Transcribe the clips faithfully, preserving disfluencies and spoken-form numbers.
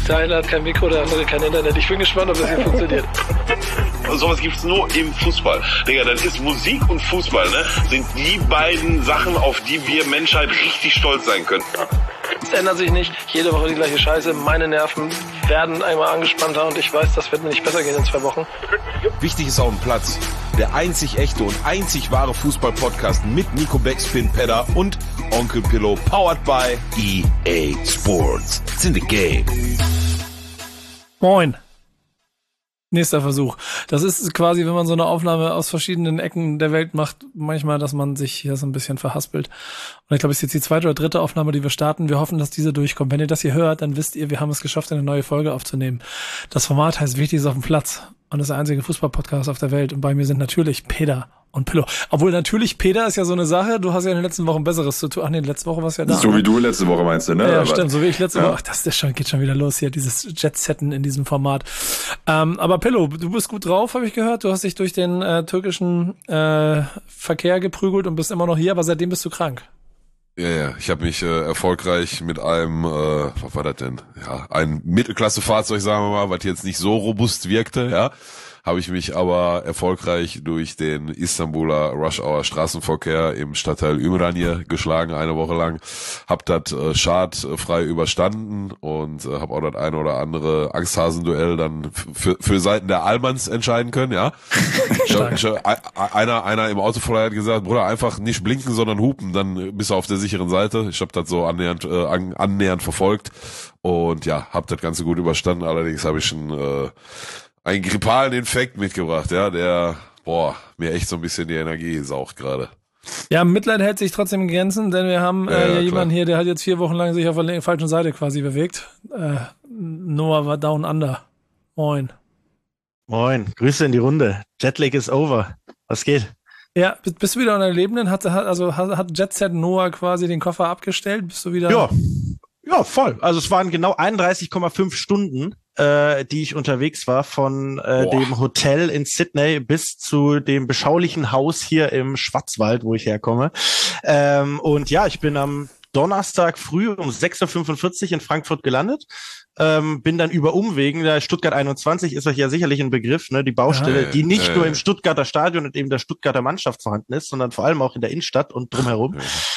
Der eine hat kein Mikro, der andere kein Internet. Ich bin gespannt, ob das hier funktioniert. Sowas gibt's nur im Fußball. Digga, das ist Musik und Fußball, ne? Sind die beiden Sachen, auf die wir Menschheit richtig stolz sein können. Es ändert sich nicht. Jede Woche die gleiche Scheiße. Meine Nerven werden einmal angespannter und ich weiß, das wird mir nicht besser gehen in zwei Wochen. Wichtig ist auf dem Platz. Der einzig echte und einzig wahre Fußball-Podcast mit Nico Backspin Pedder und Onkel Pillow, powered by E A Sports. It's in the game. Moin. Nächster Versuch. Das ist quasi, wenn man so eine Aufnahme aus verschiedenen Ecken der Welt macht, manchmal, dass man sich hier so ein bisschen verhaspelt. Und ich glaube, es ist jetzt die zweite oder dritte Aufnahme, die wir starten. Wir hoffen, dass diese durchkommt. Wenn ihr das hier hört, dann wisst ihr, wir haben es geschafft, eine neue Folge aufzunehmen. Das Format heißt Wichtig ist auf dem Platz und ist der einzige Fußball-Podcast auf der Welt. Und bei mir sind natürlich Peter und Pillow. Obwohl natürlich, Peter ist ja so eine Sache, du hast ja in den letzten Wochen Besseres zu tun. Ach nee, letzte Woche warst du ja da. So ne? wie du letzte Woche meinst du, ne? Ja, aber, stimmt, so wie ich letzte ja. Woche. Ach, das ist schon, geht schon wieder los hier, dieses Jet-Setten in diesem Format. Ähm, aber Pillow, du bist gut drauf, habe ich gehört. Du hast dich durch den äh, türkischen äh, Verkehr geprügelt und bist immer noch hier, aber seitdem bist du krank. Ja, ja, ich habe mich äh, erfolgreich mit einem, äh, was war das denn? Ja, ein Mittelklasse-Fahrzeug, sagen wir mal, was jetzt nicht so robust wirkte, ja. Habe ich mich aber erfolgreich durch den Istanbuler Rush-Hour Straßenverkehr im Stadtteil Ümraniye geschlagen, eine Woche lang. Hab das äh, schadfrei überstanden und äh, habe auch das eine oder andere Angsthasenduell dann für für Seiten der Allmanns entscheiden können, ja. ich hab, ich hab, einer einer im Autoverleih hat gesagt, Bruder, einfach nicht blinken, sondern hupen, dann bist du auf der sicheren Seite. Ich habe das so annähernd äh, an, annähernd verfolgt und ja, hab das Ganze gut überstanden. Allerdings habe ich schon äh, einen grippalen Infekt mitgebracht, ja, der, boah, mir echt so ein bisschen die Energie saugt gerade. Ja, Mitleid hält sich trotzdem in Grenzen, denn wir haben äh, Ja, ja, jemanden klar. hier, der hat jetzt vier Wochen lang sich auf der falschen Seite quasi bewegt. Äh, Noah war down under. Moin. Moin, Grüße in die Runde. Jetlag is over. Was geht? Ja, bist, bist du wieder unter Lebenden? Hat, hat, also hat, hat Jetset Noah quasi den Koffer abgestellt? Bist du wieder? Ja, ja, voll. Also es waren genau einunddreißig Komma fünf Stunden, äh, die ich unterwegs war, von äh, dem Hotel in Sydney bis zu dem beschaulichen Haus hier im Schwarzwald, wo ich herkomme. Ähm, und ja, ich bin am Donnerstag früh um sechs Uhr fünfundvierzig in Frankfurt gelandet. Ähm, bin dann über Umwegen, der Stuttgart einundzwanzig ist euch ja sicherlich ein Begriff, ne, die Baustelle, Ja, die nicht ja, nur ja. im Stuttgarter Stadion und eben der Stuttgarter Mannschaft vorhanden ist, sondern vor allem auch in der Innenstadt und drumherum.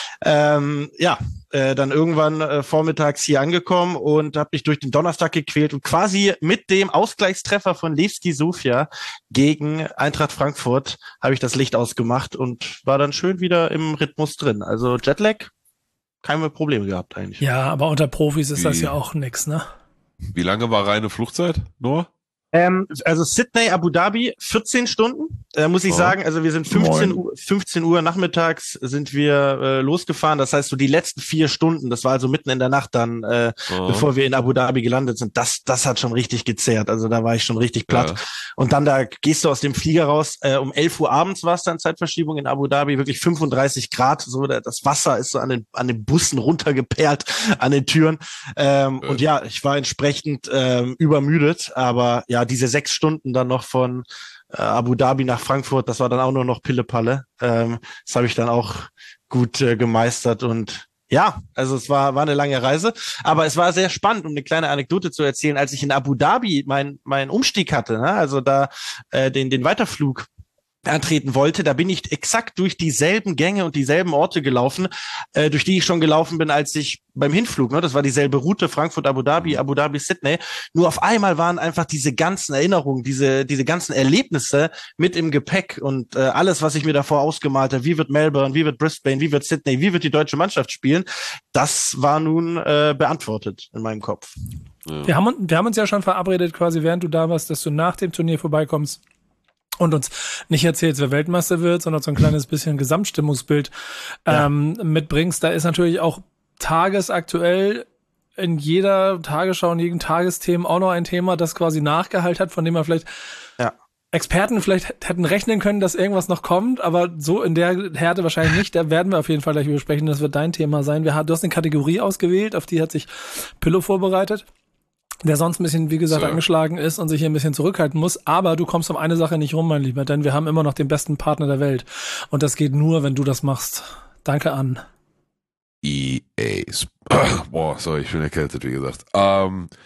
Ähm, ja, äh, dann irgendwann äh, vormittags hier angekommen und habe mich durch den Donnerstag gequält und quasi mit dem Ausgleichstreffer von Levski Sofia gegen Eintracht Frankfurt habe ich das Licht ausgemacht und war dann schön wieder im Rhythmus drin. Also Jetlag, keine Probleme gehabt eigentlich. Ja, aber unter Profis ist das Wie? ja auch nix, ne? Wie lange war reine Flugzeit, Noah? Ähm, also Sydney, Abu Dhabi, vierzehn Stunden, äh, muss ich Oh. sagen. Also wir sind fünfzehn Uhr, fünfzehn Uhr nachmittags sind wir äh, losgefahren. Das heißt, so die letzten vier Stunden, das war also mitten in der Nacht dann, äh, Oh. bevor wir in Abu Dhabi gelandet sind. Das, das hat schon richtig gezehrt. Also da war ich schon richtig platt. Ja. Und dann da gehst du aus dem Flieger raus. Äh, um elf Uhr abends war es dann Zeitverschiebung in Abu Dhabi, wirklich fünfunddreißig Grad. So der, das Wasser ist so an den an den Bussen runtergeperlt, an den Türen. Ähm, Ja. Und ja, ich war entsprechend ähm, übermüdet. Aber ja, diese sechs Stunden dann noch von äh, Abu Dhabi nach Frankfurt, das war dann auch nur noch Pillepalle. Ähm, das habe ich dann auch gut äh, gemeistert und ja, also es war war eine lange Reise, aber es war sehr spannend, um eine kleine Anekdote zu erzählen, als ich in Abu Dhabi meinen meinen Umstieg hatte, ne? Also da äh, den den Weiterflug antreten wollte, da bin ich exakt durch dieselben Gänge und dieselben Orte gelaufen, äh, durch die ich schon gelaufen bin, als ich beim Hinflug, ne, das war dieselbe Route, Frankfurt, Abu Dhabi, Abu Dhabi, Sydney, nur auf einmal waren einfach diese ganzen Erinnerungen, diese diese ganzen Erlebnisse mit im Gepäck und äh, alles, was ich mir davor ausgemalt habe, wie wird Melbourne, wie wird Brisbane, wie wird Sydney, wie wird die deutsche Mannschaft spielen, das war nun äh, beantwortet in meinem Kopf. Ja. Wir haben, wir haben uns ja schon verabredet, quasi während du da warst, dass du nach dem Turnier vorbeikommst und uns nicht erzählst, wer Weltmeister wird, sondern so ein kleines bisschen Gesamtstimmungsbild ähm, mitbringst. Da ist natürlich auch tagesaktuell in jeder Tagesschau und jedem Tagesthemen auch noch ein Thema, das quasi nachgehalten hat, von dem man vielleicht Ja. Experten vielleicht hätten rechnen können, dass irgendwas noch kommt, aber so in der Härte wahrscheinlich nicht. Da werden wir auf jeden Fall gleich übersprechen. Das wird dein Thema sein. Wir haben, du hast eine Kategorie ausgewählt, auf die hat sich Pillow vorbereitet, der sonst ein bisschen, wie gesagt, So. angeschlagen ist und sich hier ein bisschen zurückhalten muss. Aber du kommst um eine Sache nicht rum, mein Lieber, denn wir haben immer noch den besten Partner der Welt. Und das geht nur, wenn du das machst. Danke an. E A Boah, sorry, ich bin erkältet, wie gesagt. Ähm,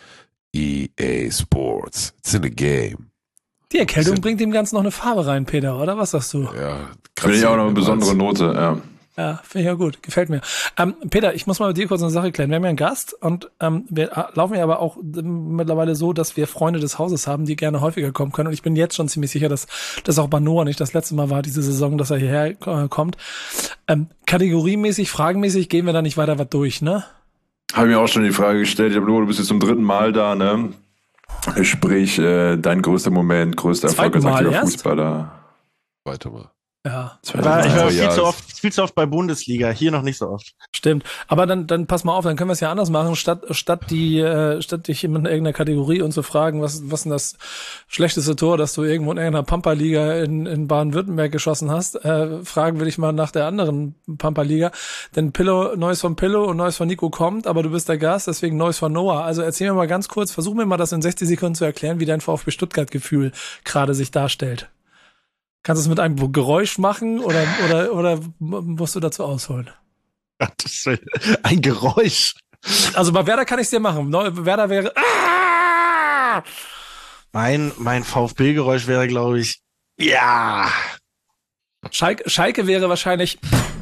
E A Sports. It's in the game. Die Erkältung bringt dem Ganzen noch eine Farbe rein, Peter, oder? Was sagst du? Ja, finde ich auch noch eine besondere Note, ja. Ja, finde ich ja gut. Gefällt mir. Ähm, Peter, ich muss mal mit dir kurz eine Sache klären. Wir haben ja einen Gast und ähm, wir laufen ja aber auch mittlerweile so, dass wir Freunde des Hauses haben, die gerne häufiger kommen können. Und ich bin jetzt schon ziemlich sicher, dass das auch bei Noah nicht das letzte Mal war, diese Saison, dass er hierher äh, kommt. Ähm, kategoriemäßig, fragenmäßig gehen wir da nicht weiter was durch, ne? Habe ich mir auch schon die Frage gestellt. Ich habe Noah, du bist jetzt zum dritten Mal da, ne? Sprich, äh, dein größter Moment, größter Erfolg als aktiver Fußballer. Weiter mal. Ja. Ich war, ich war viel, zu oft, viel zu oft bei Bundesliga, hier noch nicht so oft. Stimmt. Aber dann, dann pass mal auf, dann können wir es ja anders machen, statt, statt die, äh, statt dich in irgendeiner Kategorie und zu fragen, was, was denn das schlechteste Tor, das du irgendwo in irgendeiner Pampa-Liga in, in Baden-Württemberg geschossen hast, äh, fragen will ich mal nach der anderen Pampa-Liga. Denn Pillow, Neues von Pillow und Neues von Nico kommt, aber du bist der Gast, deswegen Neues von Noah. Also erzähl mir mal ganz kurz, versuch mir mal das in sechzig Sekunden zu erklären, wie dein VfB Stuttgart-Gefühl gerade sich darstellt. Kannst du es mit einem Geräusch machen oder, oder, oder musst du dazu ausholen? Ein Geräusch. Also bei Werder kann ich es dir machen. Werder wäre. Ah! Mein, mein VfB-Geräusch wäre, glaube ich, ja. Schalke, Schalke wäre wahrscheinlich.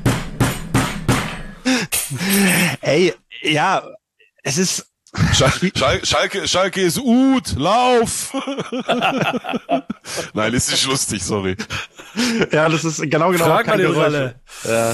Ey, ja, es ist. Schalke, Schalke, Schalke ist Ut, lauf! Nein, ist nicht lustig, sorry. Ja, das ist genau genau Frag kein mal die Geräusch. Rolle. Ja.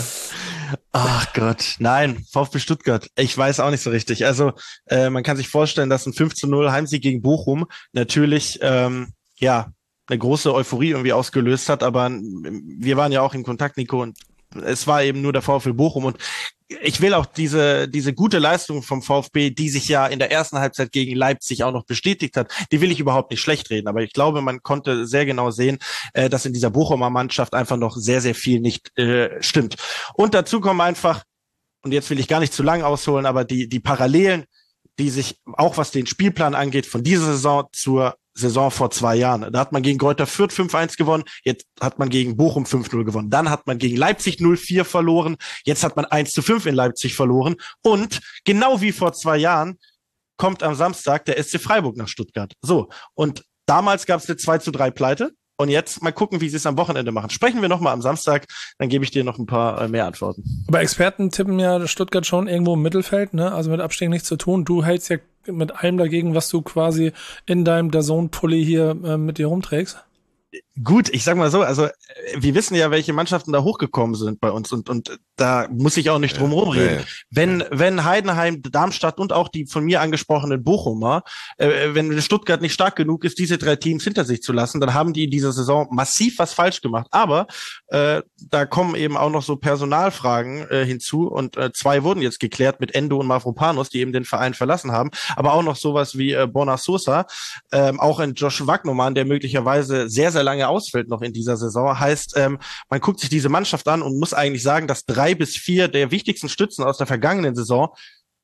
Ach Gott, nein, VfB Stuttgart. Ich weiß auch nicht so richtig. Also äh, man kann sich vorstellen, dass ein fünf zu null Heimsieg gegen Bochum natürlich ähm, ja eine große Euphorie irgendwie ausgelöst hat. Aber wir waren ja auch in Kontakt, Nico, und es war eben nur der VfB Bochum. Und ich will auch diese diese gute Leistung vom VfB, die sich ja in der ersten Halbzeit gegen Leipzig auch noch bestätigt hat, die will ich überhaupt nicht schlecht reden. Aber ich glaube, man konnte sehr genau sehen, äh, dass in dieser Bochumer Mannschaft einfach noch sehr, sehr viel nicht äh, stimmt. Und dazu kommen einfach, und jetzt will ich gar nicht zu lang ausholen, aber die die Parallelen, die sich auch was den Spielplan angeht, von dieser Saison zur Saison vor zwei Jahren. Da hat man gegen Greuther Fürth fünf eins gewonnen, jetzt hat man gegen Bochum fünf null gewonnen. Dann hat man gegen Leipzig null vier verloren, jetzt hat man eins zu fünf in Leipzig verloren. Und genau wie vor zwei Jahren kommt am Samstag der S C Freiburg nach Stuttgart. So, und damals gab es eine zwei zu drei Pleite. Und jetzt mal gucken, wie sie es am Wochenende machen. Sprechen wir nochmal am Samstag, dann gebe ich dir noch ein paar äh, mehr Antworten. Aber Experten tippen ja Stuttgart schon irgendwo im Mittelfeld, ne? Also mit Abstieg nichts zu tun. Du hältst ja mit allem dagegen, was du quasi in deinem DAZN-Pulli hier äh, mit dir rumträgst. Gut, ich sag mal so, also wir wissen ja, welche Mannschaften da hochgekommen sind bei uns und und da muss ich auch nicht drum herum reden. Ja. Wenn wenn Heidenheim, Darmstadt und auch die von mir angesprochenen Bochumer, äh, wenn Stuttgart nicht stark genug ist, diese drei Teams hinter sich zu lassen, dann haben die in dieser Saison massiv was falsch gemacht. Aber äh, da kommen eben auch noch so Personalfragen äh, hinzu und äh, zwei wurden jetzt geklärt mit Endo und Mavropanos, die eben den Verein verlassen haben. Aber auch noch sowas wie äh, Borna Sosa, äh, auch ein Josh Wagnermann, der möglicherweise sehr, sehr lange ausfällt noch in dieser Saison, heißt, ähm, man guckt sich diese Mannschaft an und muss eigentlich sagen, dass drei bis vier der wichtigsten Stützen aus der vergangenen Saison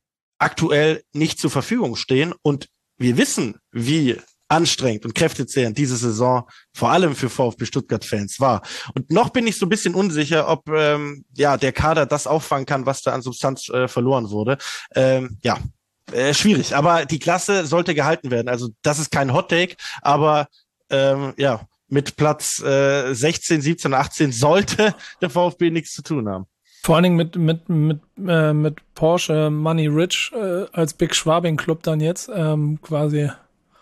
aktuell nicht zur Verfügung stehen. Und wir wissen, wie anstrengend und kräftezehrend diese Saison vor allem für VfB Stuttgart-Fans war. Und noch bin ich so ein bisschen unsicher, ob ähm, ja der Kader das auffangen kann, was da an Substanz äh, verloren wurde. Ähm, ja, äh, schwierig. Aber die Klasse sollte gehalten werden. Also das ist kein Hot-Take, aber ähm, ja, mit Platz äh, sechzehn, siebzehn, achtzehn sollte der VfB nichts zu tun haben. Vor allen Dingen mit mit mit äh, mit Porsche Money Rich äh, als Big Schwabing Club dann jetzt ähm, quasi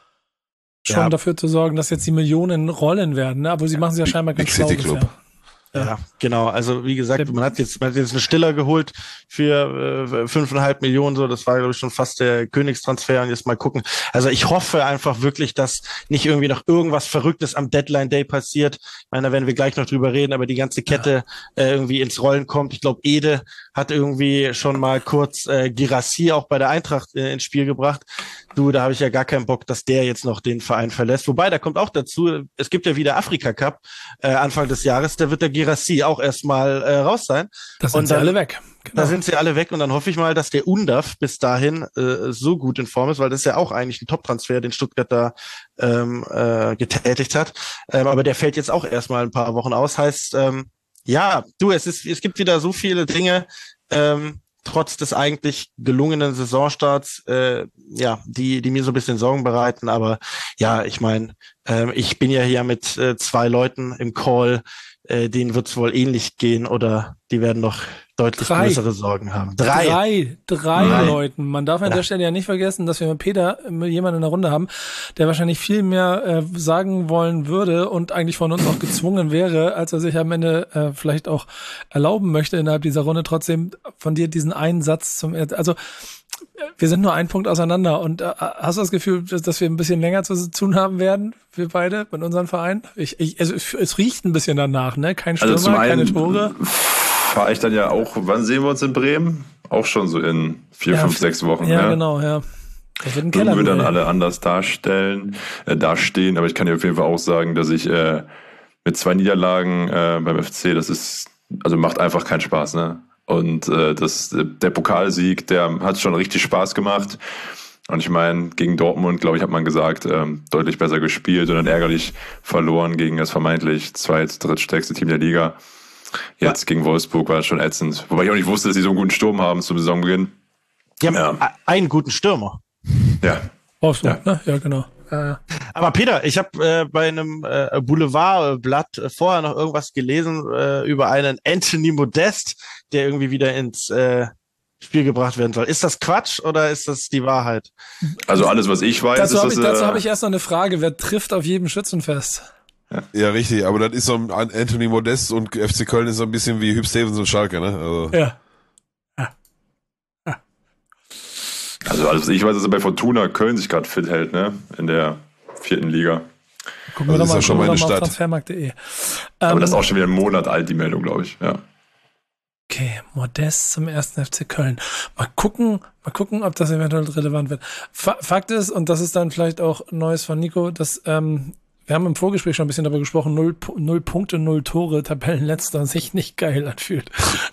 schon Ja. dafür zu sorgen, dass jetzt die Millionen rollen werden, ne? Aber sie machen es ja scheinbar ganz Big schlau City Club. bisher. Ja, genau. Also wie gesagt, man hat jetzt, man hat jetzt einen Stiller geholt für äh, fünfeinhalb Millionen. So, das war glaube ich schon fast der Königstransfer. Und jetzt mal gucken. Also ich hoffe einfach wirklich, dass nicht irgendwie noch irgendwas Verrücktes am Deadline Day passiert. Ich meine, da werden wir gleich noch drüber reden, aber die ganze Kette äh, irgendwie ins Rollen kommt. Ich glaube, Ede hat irgendwie schon mal kurz äh, Girassi auch bei der Eintracht äh, ins Spiel gebracht. Du, da habe ich ja gar keinen Bock, dass der jetzt noch den Verein verlässt. Wobei, da kommt auch dazu, es gibt ja wieder Afrika Cup äh, Anfang des Jahres, da wird der Girassi auch erstmal äh, raus sein. Das sind Und sie dann- alle weg. Genau. Da sind sie alle weg und dann hoffe ich mal, dass der Undaf bis dahin äh, so gut in Form ist, weil das ist ja auch eigentlich ein Top-Transfer, den Stuttgart da ähm, äh, getätigt hat. Ähm, aber der fällt jetzt auch erstmal ein paar Wochen aus. Heißt, ähm, ja, du, es ist, es gibt wieder so viele Dinge, ähm, trotz des eigentlich gelungenen Saisonstarts, äh, ja, die, die mir so ein bisschen Sorgen bereiten. Aber ja, ich meine, äh, ich bin ja hier mit äh, zwei Leuten im Call, äh, denen wird es wohl ähnlich gehen oder die werden noch deutlich Drei. größere Sorgen haben. Drei. Drei, drei Drei. Leuten. Man darf an Ja. der Stelle ja nicht vergessen, dass wir mit Peter mit jemanden in der Runde haben, der wahrscheinlich viel mehr äh, sagen wollen würde und eigentlich von uns auch gezwungen wäre, als er sich am Ende äh, vielleicht auch erlauben möchte, innerhalb dieser Runde trotzdem von dir diesen einen Satz zum, also wir sind nur einen Punkt auseinander und äh, hast du das Gefühl, dass, dass wir ein bisschen länger zu tun haben werden, wir beide mit unserem Verein? Ich, ich, es, es riecht ein bisschen danach, ne? Kein Stürmer, Also zum einen keine Tore. fahre ich dann ja auch, wann sehen wir uns in Bremen? Auch schon so in vier, Ja, fünf, sechs Wochen. Ja, ne? genau, ja. Das wird ein Keller. Würden wir dann ey. alle anders darstellen, äh, dastehen, aber ich kann dir auf jeden Fall auch sagen, dass ich äh, mit zwei Niederlagen äh, beim F C, das ist, also macht einfach keinen Spaß, ne? Und äh, das, der Pokalsieg, der hat schon richtig Spaß gemacht. Und ich meine, gegen Dortmund, glaube ich, hat man gesagt, ähm, deutlich besser gespielt und dann ärgerlich verloren gegen das vermeintlich zweit-, drittstärkste Team der Liga. Jetzt ja. Gegen Wolfsburg war das schon ätzend. Wobei ich auch nicht wusste, dass sie so einen guten Sturm haben zum Saisonbeginn. Die haben Ja. einen guten Stürmer. Ja. Wolfsburg, Ja. ne? Ja, genau. Äh, Aber Peter, ich habe äh, bei einem äh, Boulevardblatt äh, vorher noch irgendwas gelesen äh, über einen Anthony Modest, der irgendwie wieder ins äh, Spiel gebracht werden soll. Ist das Quatsch oder ist das die Wahrheit? Also alles, was ich weiß, dazu ist habe ich, das, dazu äh, hab ich erst noch eine Frage. Wer trifft auf jedem Schützenfest? Ja, richtig, aber das ist so ein Anthony Modest und F C Köln ist so ein bisschen wie Hüb Stevens und Schalke, ne? Also. Ja. also alles, was ich weiß, ist, dass er bei Fortuna Köln sich gerade fit hält, ne? In der vierten Liga. Gucken wir Das doch ist mal, ja schon gucken wir mal doch eine mal auf Stadt. transfermarkt punkt de. Aber Ähm, das ist auch schon wieder einen Monat alt, die Meldung, glaube ich. Ja. Okay, Modest zum ersten F C Köln. Mal gucken, mal gucken, ob das eventuell relevant wird. Fa- Fakt ist, und das ist dann vielleicht auch Neues von Nico, dass ähm, wir haben im Vorgespräch schon ein bisschen darüber gesprochen, null, null Punkte, null Tore, Tabellenletzter sich nicht geil anfühlt.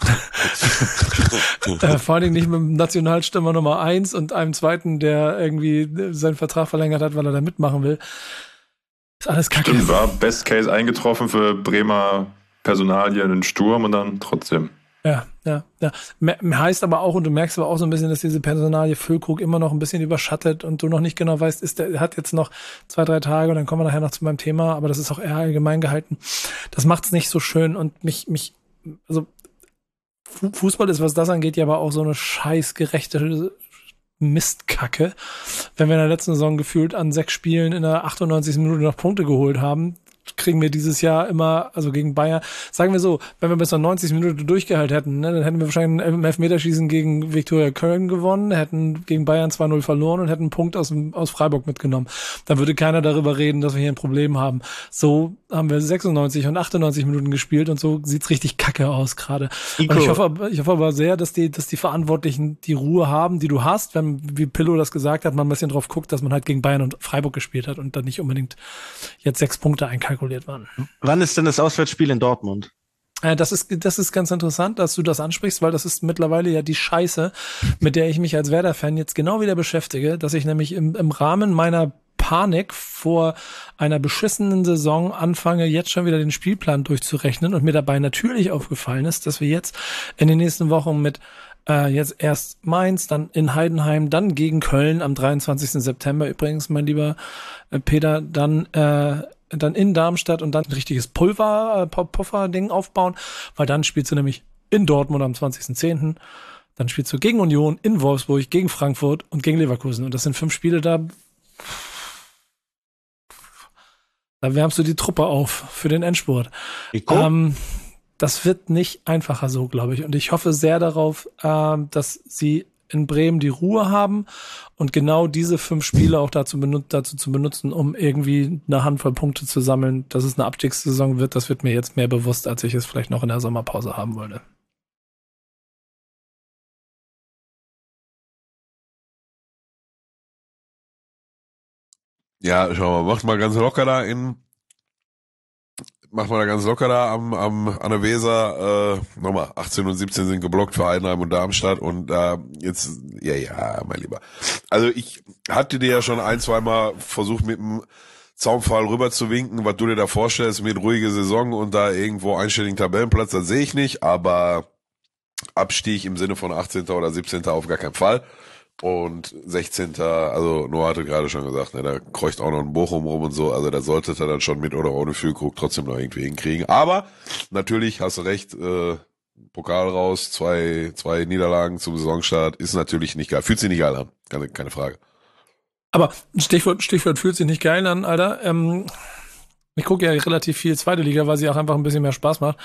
äh, vor allen Dingen nicht mit dem Nationalstürmer Nummer eins und einem zweiten, der irgendwie seinen Vertrag verlängert hat, weil er da mitmachen will. Ist alles kacke. Stimmt, war Best Case eingetroffen für Bremer Personalien in Sturm und dann trotzdem. Ja, ja, ja. Me- heißt aber auch, und du merkst aber auch so ein bisschen, dass diese Personalie Füllkrug immer noch ein bisschen überschattet und du noch nicht genau weißt, ist der hat jetzt noch zwei, drei Tage und dann kommen wir nachher noch zu meinem Thema, aber das ist auch eher allgemein gehalten. Das macht's nicht so schön und mich, mich, also Fu- Fußball ist, was das angeht, ja aber auch so eine scheißgerechte Mistkacke. Wenn wir in der letzten Saison gefühlt an sechs Spielen in der achtundneunzigsten Minute noch Punkte geholt haben, kriegen wir dieses Jahr immer, also gegen Bayern, sagen wir so, wenn wir bis zur neunzigsten Minute durchgehalten hätten, ne, dann hätten wir wahrscheinlich im Elfmeterschießen gegen Viktoria Köln gewonnen, hätten gegen Bayern zwei null verloren und hätten einen Punkt aus, dem- aus Freiburg mitgenommen. Dann würde keiner darüber reden, dass wir hier ein Problem haben. So haben wir sechsundneunzig und achtundneunzig Minuten gespielt und so sieht's richtig kacke aus gerade. Und ich hoffe, aber- ich hoffe aber sehr, dass die, dass die Verantwortlichen die Ruhe haben, die du hast, wenn, wie Pillow das gesagt hat, man ein bisschen drauf guckt, dass man halt gegen Bayern und Freiburg gespielt hat und dann nicht unbedingt jetzt sechs Punkte einkalkuliert waren. Wann ist denn das Auswärtsspiel in Dortmund? Äh, Das ist, das ist ganz interessant, dass du das ansprichst, weil das ist mittlerweile ja die Scheiße, mit der ich mich als Werder-Fan jetzt genau wieder beschäftige, dass ich nämlich im, im Rahmen meiner Panik vor einer beschissenen Saison anfange, jetzt schon wieder den Spielplan durchzurechnen und mir dabei natürlich aufgefallen ist, dass wir jetzt in den nächsten Wochen mit äh, jetzt erst Mainz, dann in Heidenheim, dann gegen Köln am dreiundzwanzigsten September übrigens, mein lieber äh, Peter, dann äh, dann in Darmstadt und dann ein richtiges Pulver, äh, Puffer-Ding aufbauen, weil dann spielst du nämlich in Dortmund am zwanzigsten zehnten Dann spielst du gegen Union, in Wolfsburg, gegen Frankfurt und gegen Leverkusen. Und das sind fünf Spiele, da da wärmst du die Truppe auf für den Endspurt. Ähm, das wird nicht einfacher so, glaube ich. Und ich hoffe sehr darauf, äh, dass sie in Bremen die Ruhe haben und genau diese fünf Spiele auch dazu, benut- dazu zu benutzen, um irgendwie eine Handvoll Punkte zu sammeln. Dass es eine Abstiegssaison wird, das wird mir jetzt mehr bewusst, als ich es vielleicht noch in der Sommerpause haben wollte. Ja, schau mal, macht mal ganz locker da in, macht mal da ganz locker da am, am, an der Weser, äh, nochmal, achtzehn und siebzehn sind geblockt für Heidenheim und Darmstadt und, äh, jetzt, ja, ja, mein Lieber. Also ich hatte dir ja schon ein, zweimal versucht mit dem Zaunpfahl rüber zu winken, was du dir da vorstellst mit ruhige Saison und da irgendwo einstelligen Tabellenplatz, das sehe ich nicht, aber Abstieg im Sinne von achtzehnter oder siebzehnter auf gar keinen Fall. Und sechzehnter also Noah hatte gerade schon gesagt, ne, da kreucht auch noch ein Bochum rum und so, also da sollte er dann schon mit oder ohne Füllkrug trotzdem noch irgendwie hinkriegen. Aber natürlich hast du recht, äh, Pokal raus, zwei zwei Niederlagen zum Saisonstart ist natürlich nicht geil. Fühlt sich nicht geil an, keine, keine Frage. Aber Stichwort, Stichwort fühlt sich nicht geil an, Alter. Ähm, ich gucke ja relativ viel zweite Liga, weil sie auch einfach ein bisschen mehr Spaß macht.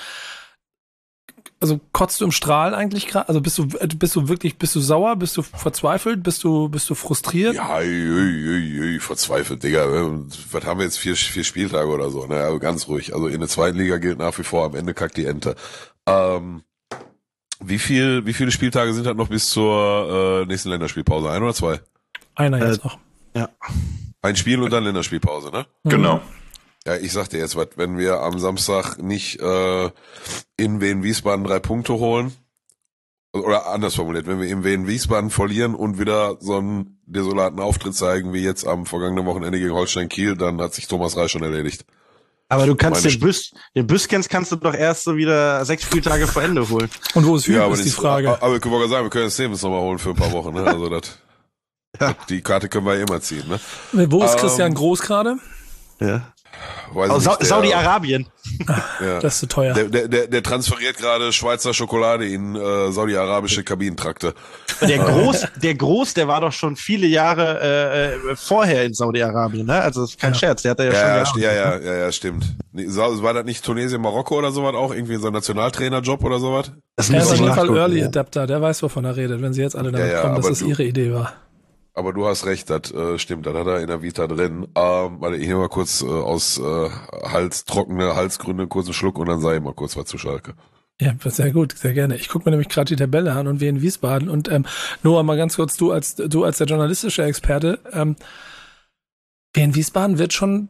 Also kotzt du im Strahl eigentlich gerade? Also bist du bist du wirklich bist du sauer? Bist du verzweifelt? Bist du bist du frustriert? Ja, ui, ui, ui, verzweifelt, Digga. Was haben wir jetzt? Vier, vier Spieltage oder so, ne? Also ganz ruhig. Also in der zweiten Liga gilt nach wie vor, am Ende kackt die Ente. Ähm, wie viel, wie viele Spieltage sind halt noch bis zur äh, nächsten Länderspielpause? Ein oder zwei? Einer Äh, jetzt noch. Ja. Ein Spiel und dann Länderspielpause, ne? Genau. Ja, ich sag dir jetzt was, wenn wir am Samstag nicht äh, in Wien-Wiesbaden drei Punkte holen, oder anders formuliert, wenn wir in Wien-Wiesbaden verlieren und wieder so einen desolaten Auftritt zeigen, wie jetzt am vergangenen Wochenende gegen Holstein-Kiel, dann hat sich Thomas Reis schon erledigt. Aber du kannst Meine den Bus, den Büskens kannst du doch erst so wieder sechs Spieltage vor Ende holen. Und wo es fühlt, aber ist die das- Frage. Aber, aber ich wollte sagen, wir können das Stevens nochmal holen für ein paar Wochen, ne? Also das, Ja. die Karte können wir ja immer ziehen, ne? Wo ist Ähm, Christian Groß gerade? Ja. Weiß Aus ich Sa nicht, der- Saudi-Arabien. Ja. Das ist zu teuer. Der, der, der, der transferiert gerade Schweizer Schokolade in äh, saudi-arabische Kabinentrakte. Der Groß, der Groß, der war doch schon viele Jahre äh, äh, vorher in Saudi-Arabien, ne? Also das ist kein Ja. Scherz, der hat da ja, Ja, schon ja, gearbeitet, st- ja, ne? ja, ja, ja, stimmt. Nee, Sa- War das nicht Tunesien, Marokko oder sowas auch? Irgendwie so ein Nationaltrainerjob oder sowas? Das Er ist muss auf ich jeden Fall nachgucken, Early ja. Adapter, der weiß, wovon er redet, wenn sie jetzt alle damit Ja, ja, kommen, dass aber es du- ihre Idee war. Aber du hast recht, das äh, stimmt, das hat er in der Vita drin. Ähm, warte, ich nehme mal kurz äh, aus äh, Hals, trockene Halsgründe kurz einen Schluck und dann sage ich mal kurz was zu Schalke. Ja, sehr gut, sehr gerne. Ich gucke mir nämlich gerade die Tabelle an und wir in Wiesbaden. Und ähm, Noah, mal ganz kurz, du als du als der journalistische Experte, ähm, wir in Wiesbaden wird schon,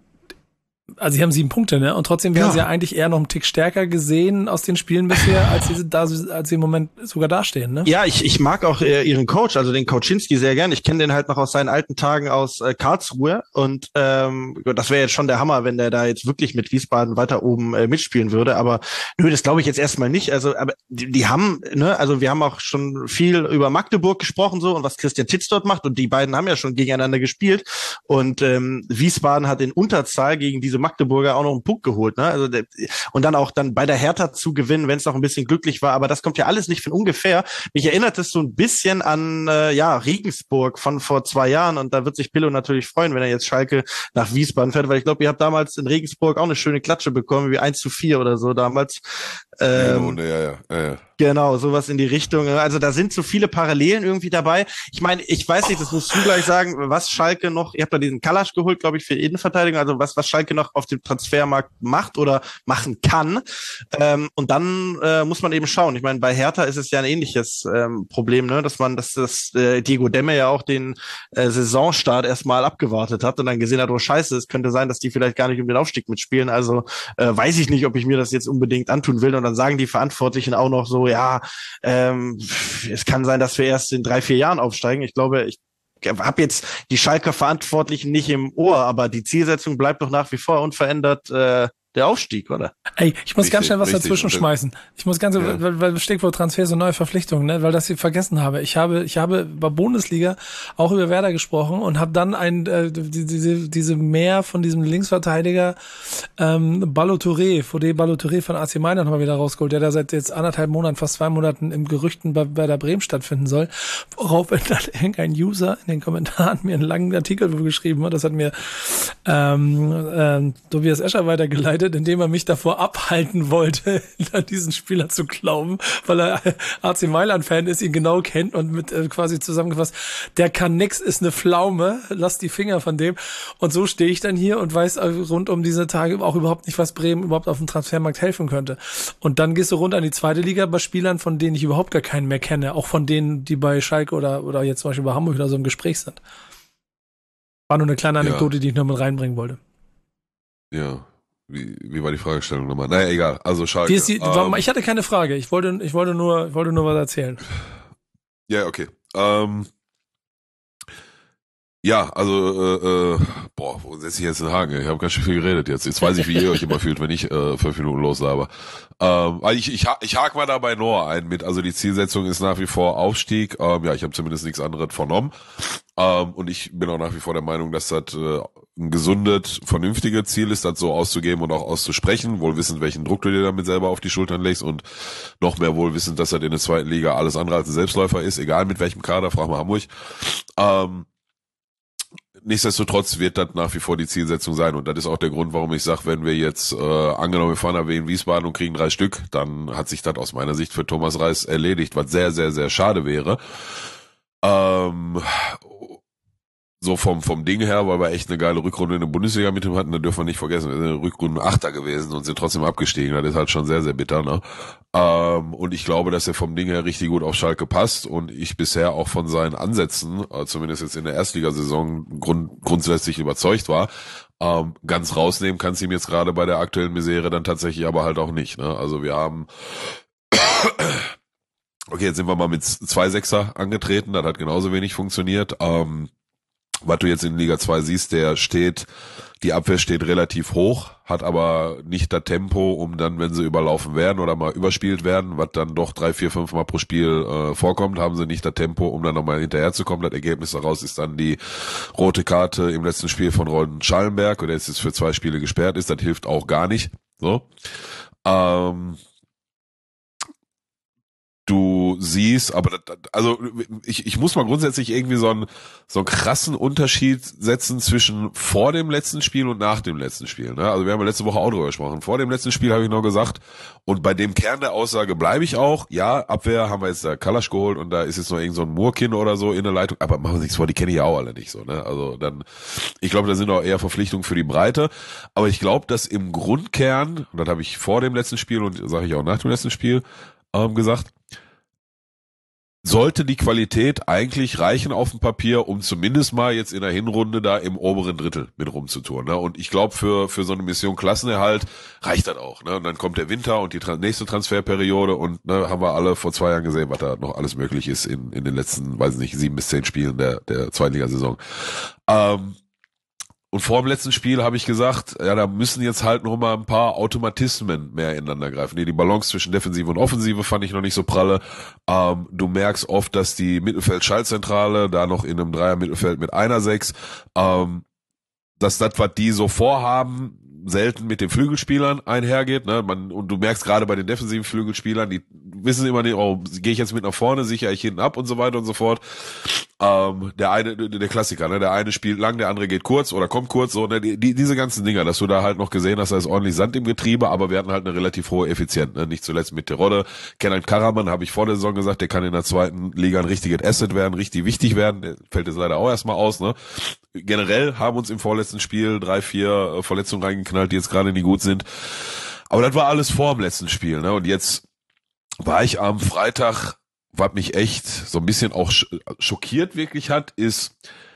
also sie haben sieben Punkte, ne? Und trotzdem werden Ja. sie ja eigentlich eher noch einen Tick stärker gesehen aus den Spielen bisher, als sie da, als sie im Moment sogar dastehen, ne? Ja, ich, ich mag auch äh, ihren Coach, also den Koczynski sehr gern. Ich kenne den halt noch aus seinen alten Tagen aus äh, Karlsruhe und ähm, das wäre jetzt schon der Hammer, wenn der da jetzt wirklich mit Wiesbaden weiter oben äh, mitspielen würde. Aber nö, das glaube ich jetzt erstmal nicht. Also, aber die, die haben, ne, also wir haben auch schon viel über Magdeburg gesprochen so und was Christian Titz dort macht und die beiden haben ja schon gegeneinander gespielt und ähm, Wiesbaden hat in Unterzahl gegen diese Magdeburger auch noch einen Punkt geholt, ne? Also der, und dann auch dann bei der Hertha zu gewinnen, wenn es noch ein bisschen glücklich war, aber das kommt ja alles nicht von ungefähr. Mich erinnert es so ein bisschen an äh, ja Regensburg von vor zwei Jahren und da wird sich Pillow natürlich freuen, wenn er jetzt Schalke nach Wiesbaden fährt, weil ich glaube, ihr habt damals in Regensburg auch eine schöne Klatsche bekommen, wie eins zu vier oder so damals. Ähm, ja, ja, ja, ja. Genau, sowas in die Richtung. Also da sind so viele Parallelen irgendwie dabei. Ich meine, ich weiß nicht, das musst du gleich sagen, was Schalke noch, ihr habt da diesen Kalasch geholt, glaube ich, für Innenverteidigung, also was, was Schalke noch auf dem Transfermarkt macht oder machen kann. Ähm, und dann äh, muss man eben schauen. Ich meine, bei Hertha ist es ja ein ähnliches ähm, Problem, ne, dass man, dass das äh, Diego Demme ja auch den äh, Saisonstart erstmal abgewartet hat und dann gesehen hat, oh Scheiße, es könnte sein, dass die vielleicht gar nicht um den Aufstieg mitspielen. Also äh, weiß ich nicht, ob ich mir das jetzt unbedingt antun will. Und dann sagen die Verantwortlichen auch noch so, ja, ähm, es kann sein, dass wir erst in drei, vier Jahren aufsteigen. Ich glaube, ich habe jetzt die Schalker Verantwortlichen nicht im Ohr, aber die Zielsetzung bleibt doch nach wie vor unverändert äh, der Aufstieg, oder? Ey, ich muss Richtig, ganz schnell was richtig. dazwischen schmeißen. Ich muss ganz, Ja. weil, weil Stichwort Transfers und neue Verpflichtungen, ne, weil das ich vergessen habe. Ich habe, ich habe bei Bundesliga auch über Werder gesprochen und habe dann ein, äh, die, diese, diese Mehr von diesem Linksverteidiger ähm, Ballo-Touré, Fodé Ballo-Touré von A C Mailand nochmal wieder rausgeholt, der da seit jetzt anderthalb Monaten, fast zwei Monaten im Gerüchten bei, bei der Bremen stattfinden soll. Worauf dann irgendein User in den Kommentaren mir einen langen Artikel geschrieben hat. Das hat mir ähm, ähm, Tobias Escher weitergeleitet, indem er mich davor abhalten wollte, an diesen Spieler zu glauben, weil er A C Mailand-Fan ist, ihn genau kennt und mit äh, quasi zusammengefasst, der kann nix, ist eine Pflaume, lass die Finger von dem. Und so stehe ich dann hier und weiß äh, rund um diese Tage auch überhaupt nicht, was Bremen überhaupt auf dem Transfermarkt helfen könnte. Und dann gehst du runter an die zweite Liga bei Spielern, von denen ich überhaupt gar keinen mehr kenne, auch von denen, die bei Schalke oder, oder jetzt zum Beispiel bei Hamburg oder so im Gespräch sind. War nur eine kleine Anekdote, Ja. die ich noch mit reinbringen wollte. Ja. Wie, wie war die Fragestellung nochmal? Naja, egal. Also Schalke. Wie ist die, ähm, ich hatte keine Frage. Ich wollte, ich wollte nur, ich wollte nur was erzählen. Ja, okay. Ähm, Ja, also, äh, äh, boah, wo setze ich jetzt den Haken? Ich habe ganz schön viel geredet jetzt. Jetzt weiß ich, wie ihr euch immer fühlt, wenn ich äh, fünf Minuten loslaber. Ähm, also ich, ich, ich hake mal da bei Noah ein mit. Also die Zielsetzung ist nach wie vor Aufstieg. Ähm, ja, ich habe zumindest nichts anderes vernommen. Ähm, und ich bin auch nach wie vor der Meinung, dass das äh, ein gesundes, vernünftiges Ziel ist, das so auszugeben und auch auszusprechen. Wohl wissend, welchen Druck du dir damit selber auf die Schultern legst und noch mehr wohl wissend, dass das in der zweiten Liga alles andere als ein Selbstläufer ist. Egal mit welchem Kader, frag mal Hamburg. Ähm, Nichtsdestotrotz wird das nach wie vor die Zielsetzung sein und das ist auch der Grund, warum ich sage, wenn wir jetzt äh, angenommen, wir fahren nach Wien Wiesbaden und kriegen drei Stück, dann hat sich das aus meiner Sicht für Thomas Reis erledigt, was sehr, sehr, sehr schade wäre. Ähm, so vom vom Ding her, weil wir echt eine geile Rückrunde in der Bundesliga mit ihm hatten, da dürfen wir nicht vergessen, wir sind in der Rückrunde Achter gewesen und sind trotzdem abgestiegen, das ist halt schon sehr, sehr bitter, ne? Ähm, und ich glaube, dass er vom Ding her richtig gut auf Schalke passt und ich bisher auch von seinen Ansätzen, äh, zumindest jetzt in der Erstligasaison, grund, grundsätzlich überzeugt war. Ähm, ganz rausnehmen kannst du ihm jetzt gerade bei der aktuellen Misere dann tatsächlich aber halt auch nicht, ne? Also wir haben okay, jetzt sind wir mal mit zwei Sechser angetreten, das hat genauso wenig funktioniert. Ähm, was du jetzt in Liga zwei siehst, der steht, die Abwehr steht relativ hoch, hat aber nicht das Tempo, um dann, wenn sie überlaufen werden oder mal überspielt werden, was dann doch drei, vier, fünf Mal pro Spiel äh, vorkommt, haben sie nicht das Tempo, um dann nochmal hinterherzukommen. Das Ergebnis daraus ist dann die rote Karte im letzten Spiel von Ron Schallenberg, der jetzt für zwei Spiele gesperrt ist, das hilft auch gar nicht. So. Ähm, Du siehst, aber das, also ich ich muss mal grundsätzlich irgendwie so einen so einen krassen Unterschied setzen zwischen vor dem letzten Spiel und nach dem letzten Spiel. Ne? Also wir haben ja letzte Woche auch drüber gesprochen. Vor dem letzten Spiel habe ich noch gesagt, und bei dem Kern der Aussage bleibe ich auch. Ja, Abwehr haben wir jetzt da Kalasch geholt und da ist jetzt noch irgend so ein Murkin oder so in der Leitung. Aber machen wir nichts vor, die kenne ich ja auch alle nicht so. Ne? Also dann, ich glaube, da sind auch eher Verpflichtungen für die Breite. Aber ich glaube, dass im Grundkern, und das habe ich vor dem letzten Spiel und sage ich auch nach dem letzten Spiel ähm, gesagt, sollte die Qualität eigentlich reichen auf dem Papier, um zumindest mal jetzt in der Hinrunde da im oberen Drittel mit rumzutun. Ne? Und ich glaube, für für so eine Mission Klassenerhalt reicht das auch. Ne? Und dann kommt der Winter und die tra- nächste Transferperiode und ne, haben wir alle vor zwei Jahren gesehen, was da noch alles möglich ist in in den letzten, weiß nicht, sieben bis zehn Spielen der der Zweitligasaison. Ähm, Und vor dem letzten Spiel habe ich gesagt, ja, da müssen jetzt halt noch mal ein paar Automatismen mehr ineinander greifen. Nee, die Balance zwischen Defensive und Offensive fand ich noch nicht so pralle. Ähm, du merkst oft, dass die Mittelfeld-Schaltzentrale da noch in einem Dreier-Mittelfeld mit einer Sechs, ähm, dass das, was die so vorhaben, selten mit den Flügelspielern einhergeht, ne? Man, und du merkst gerade bei den defensiven Flügelspielern, die wissen immer nicht, oh, gehe ich jetzt mit nach vorne, sichere ich hinten ab und so weiter und so fort. Ähm, der eine, der Klassiker, ne? Der eine spielt lang, der andere geht kurz oder kommt kurz, so, ne? Die, die, diese ganzen Dinger, dass du da halt noch gesehen hast, da ist ordentlich Sand im Getriebe, aber wir hatten halt eine relativ hohe Effizienz, ne? Nicht zuletzt mit Terodde. Kenan Karaman, habe ich vor der Saison gesagt, der kann in der zweiten Liga ein richtiges Asset werden, richtig wichtig werden, der fällt jetzt leider auch erstmal aus, ne? Generell haben uns im vorletzten Spiel drei, vier äh, Verletzungen reingeknallt, die jetzt gerade nicht gut sind. Aber das war alles vor dem letzten Spiel, ne? Und jetzt war ich am Freitag, was mich echt so ein bisschen auch schockiert wirklich hat, ist,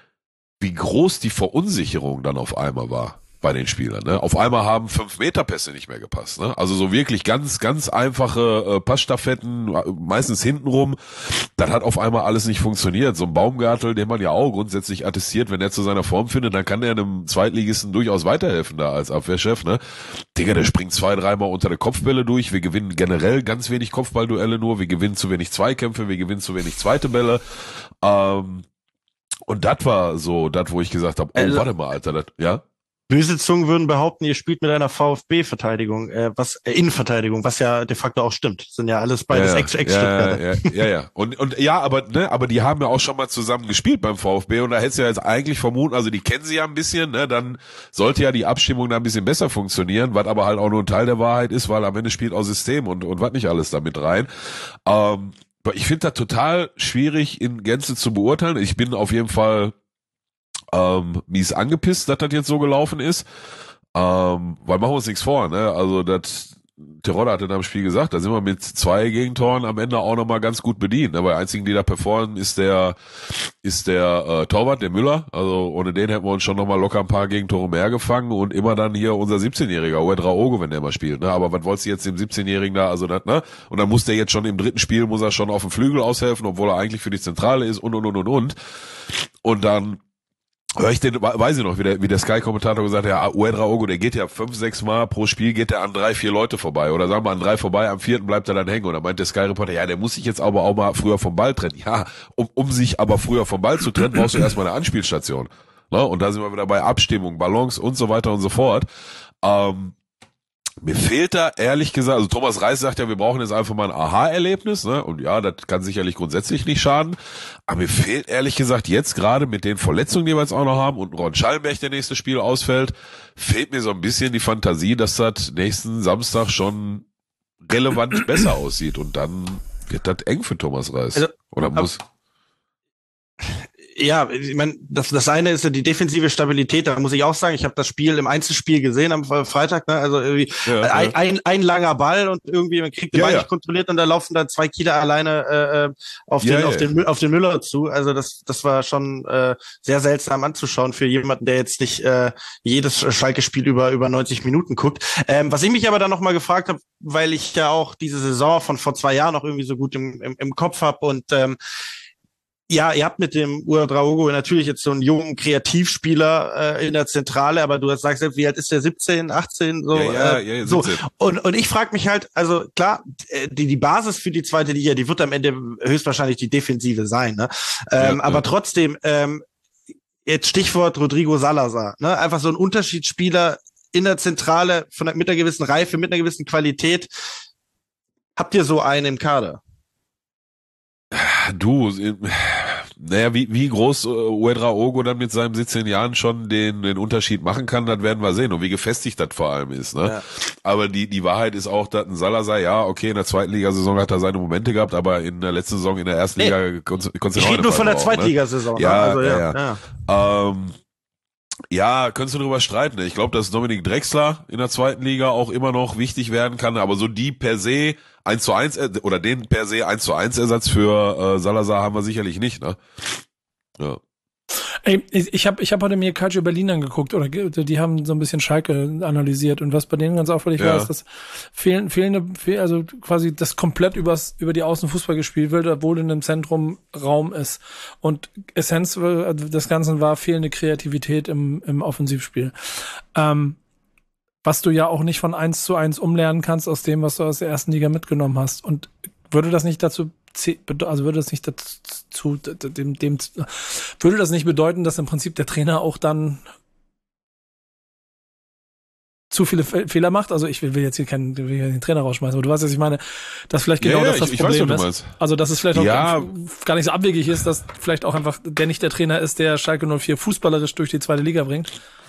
wie groß die Verunsicherung dann auf einmal war bei den Spielern. Ne? Auf einmal haben Fünf-Meter-Pässe nicht mehr gepasst. Ne? Also so wirklich ganz, ganz einfache äh, Passstaffetten, meistens hintenrum. Das hat auf einmal alles nicht funktioniert. So ein Baumgartel, den man ja auch grundsätzlich attestiert, wenn er zu seiner Form findet, dann kann er einem Zweitligisten durchaus weiterhelfen da als Abwehrchef. Ne? Digga, der springt zwei, dreimal unter der Kopfbälle durch. Wir gewinnen generell ganz wenig Kopfballduelle nur. Wir gewinnen zu wenig Zweikämpfe. Wir gewinnen zu wenig zweite Bälle. Ähm, und das war so, das, wo ich gesagt habe, oh, also, warte mal, Alter, das, ja? Böse Zungen würden behaupten, ihr spielt mit einer VfB-Verteidigung, äh, was äh, Innenverteidigung, was ja de facto auch stimmt. Sind ja alles beides ja, ex ex ja, ja, ja, ja. Und und ja, aber ne, aber die haben ja auch schon mal zusammen gespielt beim VfB und da hättest du ja jetzt eigentlich vermuten, also die kennen sie ja ein bisschen, ne, dann sollte ja die Abstimmung da ein bisschen besser funktionieren, was aber halt auch nur ein Teil der Wahrheit ist, weil am Ende spielt auch System und und was nicht alles damit rein. Ähm, aber ich finde das total schwierig in Gänze zu beurteilen. Ich bin auf jeden Fall Ähm, mies angepisst, dass das jetzt so gelaufen ist, ähm, weil machen wir uns nichts vor, ne, also das, Terodde hatte nach dem Spiel gesagt, da sind wir mit zwei Gegentoren am Ende auch nochmal ganz gut bedient, aber der einzige, die da performen, ist der, ist der äh, Torwart, der Müller, also ohne den hätten wir uns schon nochmal locker ein paar Gegentore mehr gefangen und immer dann hier unser siebzehnjähriger, Ouedraogo, wenn der mal spielt, ne, aber was wolltest du jetzt dem siebzehnjährigen da, also das, ne, und dann muss der jetzt schon im dritten Spiel, muss er schon auf dem Flügel aushelfen, obwohl er eigentlich für die Zentrale ist und, und, und, und, und, und dann Hör ich den, weiß ich noch, wie der, wie der Sky-Kommentator gesagt hat, ja, Ouedraogo, der geht ja fünf, sechs Mal pro Spiel, geht er an drei, vier Leute vorbei. Oder sagen wir an drei vorbei, am vierten bleibt er dann hängen. Und dann meint der Sky-Reporter, ja, der muss sich jetzt aber auch mal früher vom Ball trennen. Ja, um, um sich aber früher vom Ball zu trennen, brauchst du erstmal eine Anspielstation. Ne? Und da sind wir wieder bei Abstimmung, Ballons und so weiter und so fort. Ähm, Mir fehlt da ehrlich gesagt, also Thomas Reis sagt ja, wir brauchen jetzt einfach mal ein Aha-Erlebnis, ne? Und ja, das kann sicherlich grundsätzlich nicht schaden. Aber mir fehlt ehrlich gesagt jetzt gerade mit den Verletzungen, die wir jetzt auch noch haben und Ron Schallenberg, der nächste Spiel ausfällt, fehlt mir so ein bisschen die Fantasie, dass das nächsten Samstag schon relevant besser aussieht. Und dann wird das eng für Thomas Reis. Also, oder muss... Ja, ich meine, das, das eine ist ja die defensive Stabilität, da muss ich auch sagen, ich habe das Spiel im Einzelspiel gesehen am Freitag, ne? Also irgendwie ja, ein, ja. ein, ein langer Ball und irgendwie man kriegt den ja, Ball ja. nicht kontrolliert und da laufen dann zwei Kieler alleine äh, auf den ja, auf ja. den auf den Müller zu. Also das das war schon äh, sehr seltsam anzuschauen für jemanden, der jetzt nicht äh, jedes Schalke-Spiel über über neunzig Minuten guckt. Ähm, was ich mich aber dann noch mal gefragt habe, weil ich ja auch diese Saison von vor zwei Jahren noch irgendwie so gut im im, im Kopf habe und ähm, ja, ihr habt mit dem Ouedraogo natürlich jetzt so einen jungen Kreativspieler äh, in der Zentrale, aber du sagst selbst, wie alt ist der? siebzehn, achtzehn? So, ja, ja, ja, äh, so. Und, und ich frage mich halt, also klar, die, die Basis für die zweite Liga, die wird am Ende höchstwahrscheinlich die Defensive sein, ne? Ähm, ja, aber ja. trotzdem, ähm, jetzt Stichwort Rodrigo Salazar, ne? Einfach so ein Unterschiedsspieler in der Zentrale von, mit einer gewissen Reife, mit einer gewissen Qualität. Habt ihr so einen im Kader? Du, naja, wie, wie groß Ouedraogo dann mit seinen siebzehn Jahren schon den, den Unterschied machen kann, das werden wir sehen. Und wie gefestigt das vor allem ist, ne? Ja. Aber die, die Wahrheit ist auch, dass ein Salazar, ja, okay, in der zweiten Ligasaison hat er seine Momente gehabt, aber in der letzten Saison in der ersten nee. Liga konnte er Ich rede nur von der Zweitligasaison. Ne? Ja, also, ja, ja, ja. ja. Ähm, Ja, könntest du drüber streiten. Ich glaube, dass Dominik Drexler in der zweiten Liga auch immer noch wichtig werden kann, aber so die per se eins zu eins oder den per se eins zu eins Ersatz für äh, Salazar haben wir sicherlich nicht, ne? Ja. Ey, ich habe ich hab heute mir Calcio Berlin angeguckt, oder die haben so ein bisschen Schalke analysiert und was bei denen ganz auffällig ja. war, ist, dass fehlen, fehlende, also quasi das komplett übers, über die Außenfußball gespielt wird, obwohl in einem Zentrum Raum ist. Und Essenz des Ganzen war fehlende Kreativität im, im Offensivspiel. Ähm, was du ja auch nicht von eins zu eins umlernen kannst aus dem, was du aus der ersten Liga mitgenommen hast. Und würde das nicht dazu also würde das nicht dazu, dem, dem, würde das nicht bedeuten, dass im Prinzip der Trainer auch dann zu viele Fehler macht? Also ich will, will jetzt hier keinen, will hier den Trainer rausschmeißen, aber du weißt, was ich meine, dass vielleicht genau ja, ja, das das ich, Problem ich weiß, ist. Also dass es vielleicht auch ja. gar nicht so abwegig ist, dass vielleicht auch einfach der nicht der Trainer ist, der Schalke null vier fußballerisch durch die zweite Liga bringt.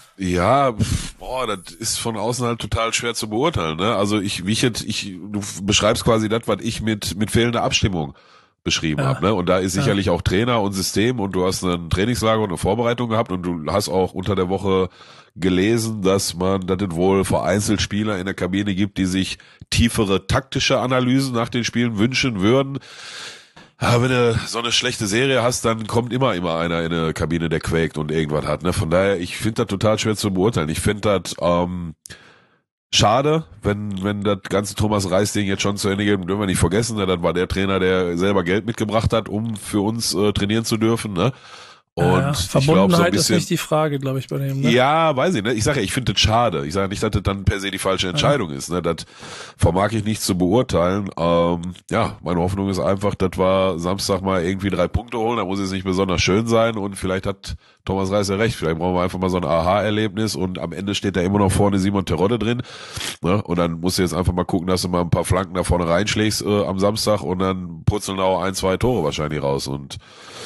Ja, boah, das ist von außen halt total schwer zu beurteilen, ne? Also ich, wie ich jetzt, ich, du beschreibst quasi das, was ich mit mit fehlender Abstimmung beschrieben ja. habe, ne? Und da ist sicherlich ja. auch Trainer und System und du hast ein Trainingslager und eine Vorbereitung gehabt und du hast auch unter der Woche gelesen, dass man, dass es wohl vereinzelt Spieler in der Kabine gibt, die sich tiefere taktische Analysen nach den Spielen wünschen würden. Ja, wenn du so eine schlechte Serie hast, dann kommt immer immer einer in eine Kabine, der quäkt und irgendwas hat. Ne? Von daher, ich finde das total schwer zu beurteilen. Ich finde das ähm, schade, wenn wenn das ganze Thomas Reis-Ding jetzt schon zu Ende geht. Dürfen wir nicht vergessen, ne? Das war der Trainer, der selber Geld mitgebracht hat, um für uns äh, trainieren zu dürfen. Ne? Und ja, ich Verbundenheit glaub, so ein bisschen, ist nicht die Frage, glaube ich, bei dem. Ne? Ja, weiß ich, ne? Ich sage ja, ich finde das schade. Ich sage nicht, dass das dann per se die falsche Entscheidung ja. ist. Ne? Das vermag ich nicht zu beurteilen. Ähm, ja, meine Hoffnung ist einfach, dass wir Samstag mal irgendwie drei Punkte holen. Da muss es nicht besonders schön sein. Und vielleicht hat Thomas Reis ja recht. Vielleicht brauchen wir einfach mal so ein Aha-Erlebnis. Und am Ende steht da immer noch vorne Simon Terodde drin. Ne? Und dann musst du jetzt einfach mal gucken, dass du mal ein paar Flanken da vorne reinschlägst äh, am Samstag. Und dann purzeln auch ein, zwei Tore wahrscheinlich raus. Und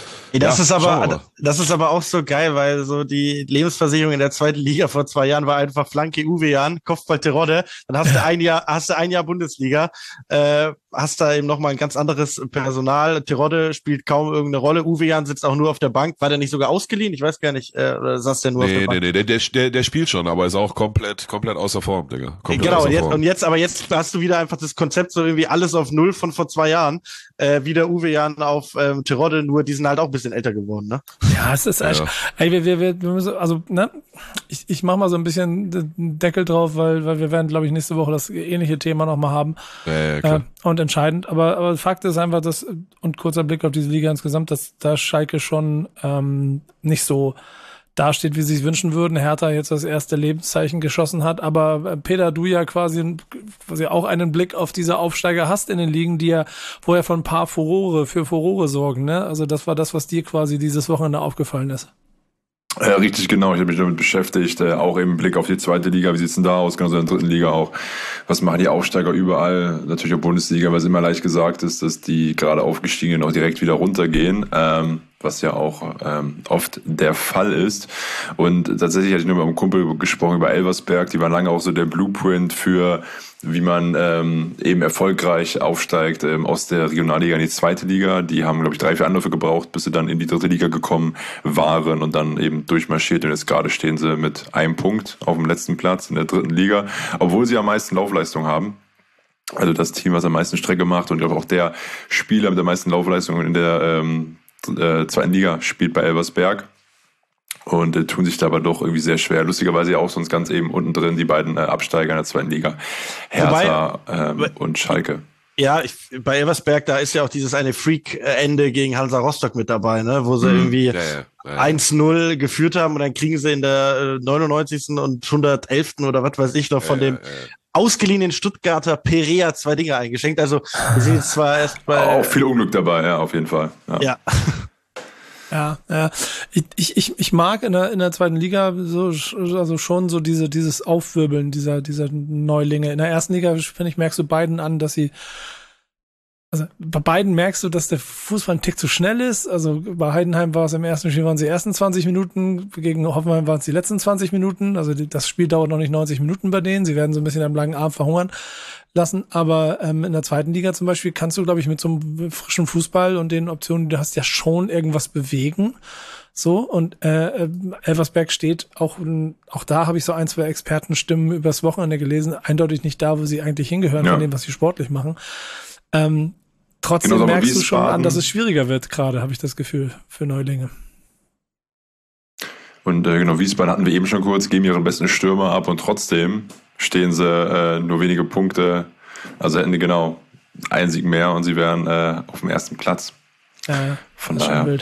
Das ja, ist aber, das ist aber auch so geil, weil so die Lebensversicherung in der zweiten Liga vor zwei Jahren war einfach Flanke Uwean, Kopfball Terodde. Dann hast du ein Jahr, hast du ein Jahr Bundesliga, äh, hast da eben nochmal ein ganz anderes Personal. Terodde spielt kaum irgendeine Rolle. Uwean sitzt auch nur auf der Bank. War der nicht sogar ausgeliehen? Ich weiß gar nicht, äh, oder saß der nur nee, auf der Bank? Nee, nee, der, der, der spielt schon, aber ist auch komplett, komplett außer Form, Digga. Komplett genau, und jetzt, Form. und jetzt, aber jetzt hast du wieder einfach das Konzept so irgendwie alles auf Null von vor zwei Jahren. Äh, wieder Uwean auf ähm, Terodde, nur die sind halt auch ein bisschen älter geworden, ne? Ja, es ist echt, ja. ey, wir, wir, wir, wir müssen, also, ne, ich, ich mach mal so ein bisschen den Deckel drauf, weil, weil wir werden, glaube ich, nächste Woche das ähnliche Thema nochmal haben. Ja, ja, klar. Äh, und entscheidend, aber, aber Fakt ist einfach, dass, und kurzer Blick auf diese Liga insgesamt, dass da Schalke schon, ähm, nicht so dasteht, wie sie sich wünschen würden. Hertha jetzt das erste Lebenszeichen geschossen hat. Aber Peter, du ja quasi, quasi auch einen Blick auf diese Aufsteiger hast in den Ligen, die ja vorher von ein paar Furore, für Furore sorgen. Ne? Also das war das, was dir quasi dieses Wochenende aufgefallen ist. Ja, richtig, genau. Ich habe mich damit beschäftigt, äh, auch im Blick auf die zweite Liga. Wie sieht's denn da aus? Genauso in der dritten Liga auch. Was machen die Aufsteiger überall? Natürlich auch Bundesliga, weil es immer leicht gesagt ist, dass die gerade Aufgestiegenen auch direkt wieder runtergehen, ähm, was ja auch ähm, oft der Fall ist. Und tatsächlich hatte ich nur mit einem Kumpel gesprochen über Elversberg. Die waren lange auch so der Blueprint für, wie man ähm, eben erfolgreich aufsteigt ähm, aus der Regionalliga in die zweite Liga. Die haben, glaube ich, drei, vier Anläufe gebraucht, bis sie dann in die dritte Liga gekommen waren und dann eben durchmarschiert. Und jetzt gerade stehen sie mit einem Punkt auf dem letzten Platz in der dritten Liga, obwohl sie am meisten Laufleistung haben. Also das Team, was am meisten Strecke macht und auch der Spieler mit der meisten Laufleistung in der ähm, äh, zweiten Liga spielt bei Elversberg. Und äh, tun sich da aber doch irgendwie sehr schwer. Lustigerweise ja auch sonst ganz eben unten drin die beiden äh, Absteiger in der zweiten Liga. Hertha Wobei, ähm, und Schalke. Ja, ich, bei Elversberg, da ist ja auch dieses eine Freak-Ende gegen Hansa Rostock mit dabei, ne, wo sie mhm. irgendwie ja, ja, ja. eins null geführt haben und dann kriegen sie in der äh, neunundneunzigsten und hundertelften oder was weiß ich noch von ja, dem ja, ja. ausgeliehenen Stuttgarter Perea zwei Dinge eingeschenkt. Also wir sind jetzt zwar erst bei... Auch viel Unglück dabei, ja, auf jeden Fall. Ja. ja. Ja, ja. Ich, ich, ich mag in der, in der zweiten Liga so, also schon so diese, dieses Aufwirbeln dieser, dieser Neulinge. In der ersten Liga, finde ich, merkst du beiden an, dass sie, also bei beiden merkst du, dass der Fußball ein Tick zu schnell ist. Also bei Heidenheim war es im ersten Spiel, waren es die ersten zwanzig Minuten, gegen Hoffenheim waren es die letzten zwanzig Minuten. Also die, das Spiel dauert noch nicht neunzig Minuten bei denen. Sie werden so ein bisschen am langen Arm verhungern lassen, aber ähm, in der zweiten Liga zum Beispiel kannst du, glaube ich, mit so einem frischen Fußball und den Optionen, die du hast, ja schon irgendwas bewegen. So, und äh, Elversberg steht auch, auch da habe ich so ein, zwei Expertenstimmen übers Wochenende gelesen, eindeutig nicht da, wo sie eigentlich hingehören, ja. von dem, was sie sportlich machen. Ähm, trotzdem genau, merkst du schon an, dass es schwieriger wird gerade, habe ich das Gefühl, für Neulinge. Und äh, genau, Wiesbaden hatten wir eben schon kurz, geben ihren besten Stürmer ab und trotzdem stehen sie äh, nur wenige Punkte, also hätten die genau einen Sieg mehr und sie wären äh, auf dem ersten Platz. Ja, von daher wild.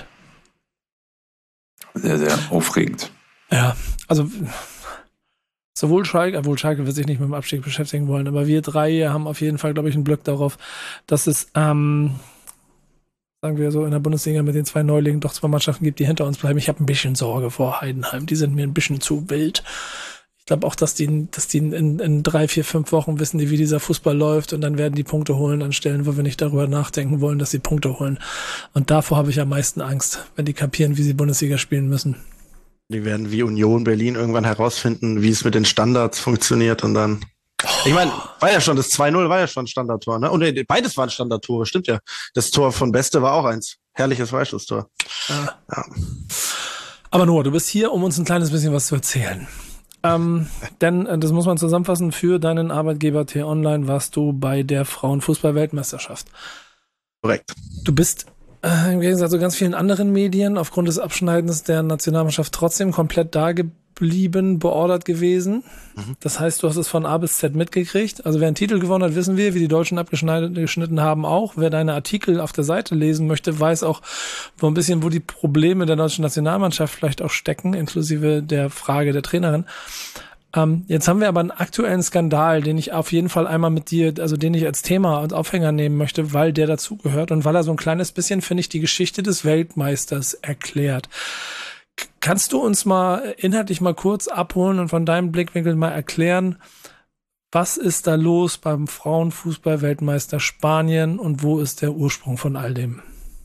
Sehr, sehr aufregend. Ja, also sowohl Schalke, obwohl Schalke wird sich nicht mit dem Abstieg beschäftigen wollen, aber wir drei hier haben auf jeden Fall, glaube ich, einen Blick darauf, dass es, ähm, sagen wir so, in der Bundesliga mit den zwei Neulingen doch zwei Mannschaften gibt, die hinter uns bleiben. Ich habe ein bisschen Sorge vor Heidenheim, die sind mir ein bisschen zu wild. Ich glaube auch, dass die, dass die in, in drei, vier, fünf Wochen wissen, die, wie dieser Fußball läuft und dann werden die Punkte holen an Stellen, wo wir nicht darüber nachdenken wollen, dass sie Punkte holen. Und davor habe ich am meisten Angst, wenn die kapieren, wie sie Bundesliga spielen müssen. Die werden wie Union Berlin irgendwann herausfinden, wie es mit den Standards funktioniert und dann... Ich meine, war ja schon, das zwei null war ja schon ein Standardtor, ne? Und nee, beides waren Standardtore, stimmt ja. Das Tor von Beste war auch eins. Herrliches Freistoßtor. Ja. Ja. Aber Noah, du bist hier, um uns ein kleines bisschen was zu erzählen. Ähm, denn, das muss man zusammenfassen, für deinen Arbeitgeber T-Online warst du bei der Frauenfußball-Weltmeisterschaft. Korrekt. Du bist äh, im Gegensatz zu ganz vielen anderen Medien aufgrund des Abschneidens der Nationalmannschaft trotzdem komplett da geblieben, beordert gewesen. Mhm. Das heißt, du hast es von A bis Z mitgekriegt. Also wer einen Titel gewonnen hat, wissen wir, wie die Deutschen abgeschnitten haben auch. Wer deine Artikel auf der Seite lesen möchte, weiß auch so ein bisschen, wo die Probleme der deutschen Nationalmannschaft vielleicht auch stecken, inklusive der Frage der Trainerin. Ähm, jetzt haben wir aber einen aktuellen Skandal, den ich auf jeden Fall einmal mit dir, also den ich als Thema und Aufhänger nehmen möchte, weil der dazugehört und weil er so ein kleines bisschen, finde ich, die Geschichte des Weltmeisters erklärt. Kannst du uns mal inhaltlich mal kurz abholen und von deinem Blickwinkel mal erklären, was ist da los beim Frauenfußball-Weltmeister Spanien und wo ist der Ursprung von all dem?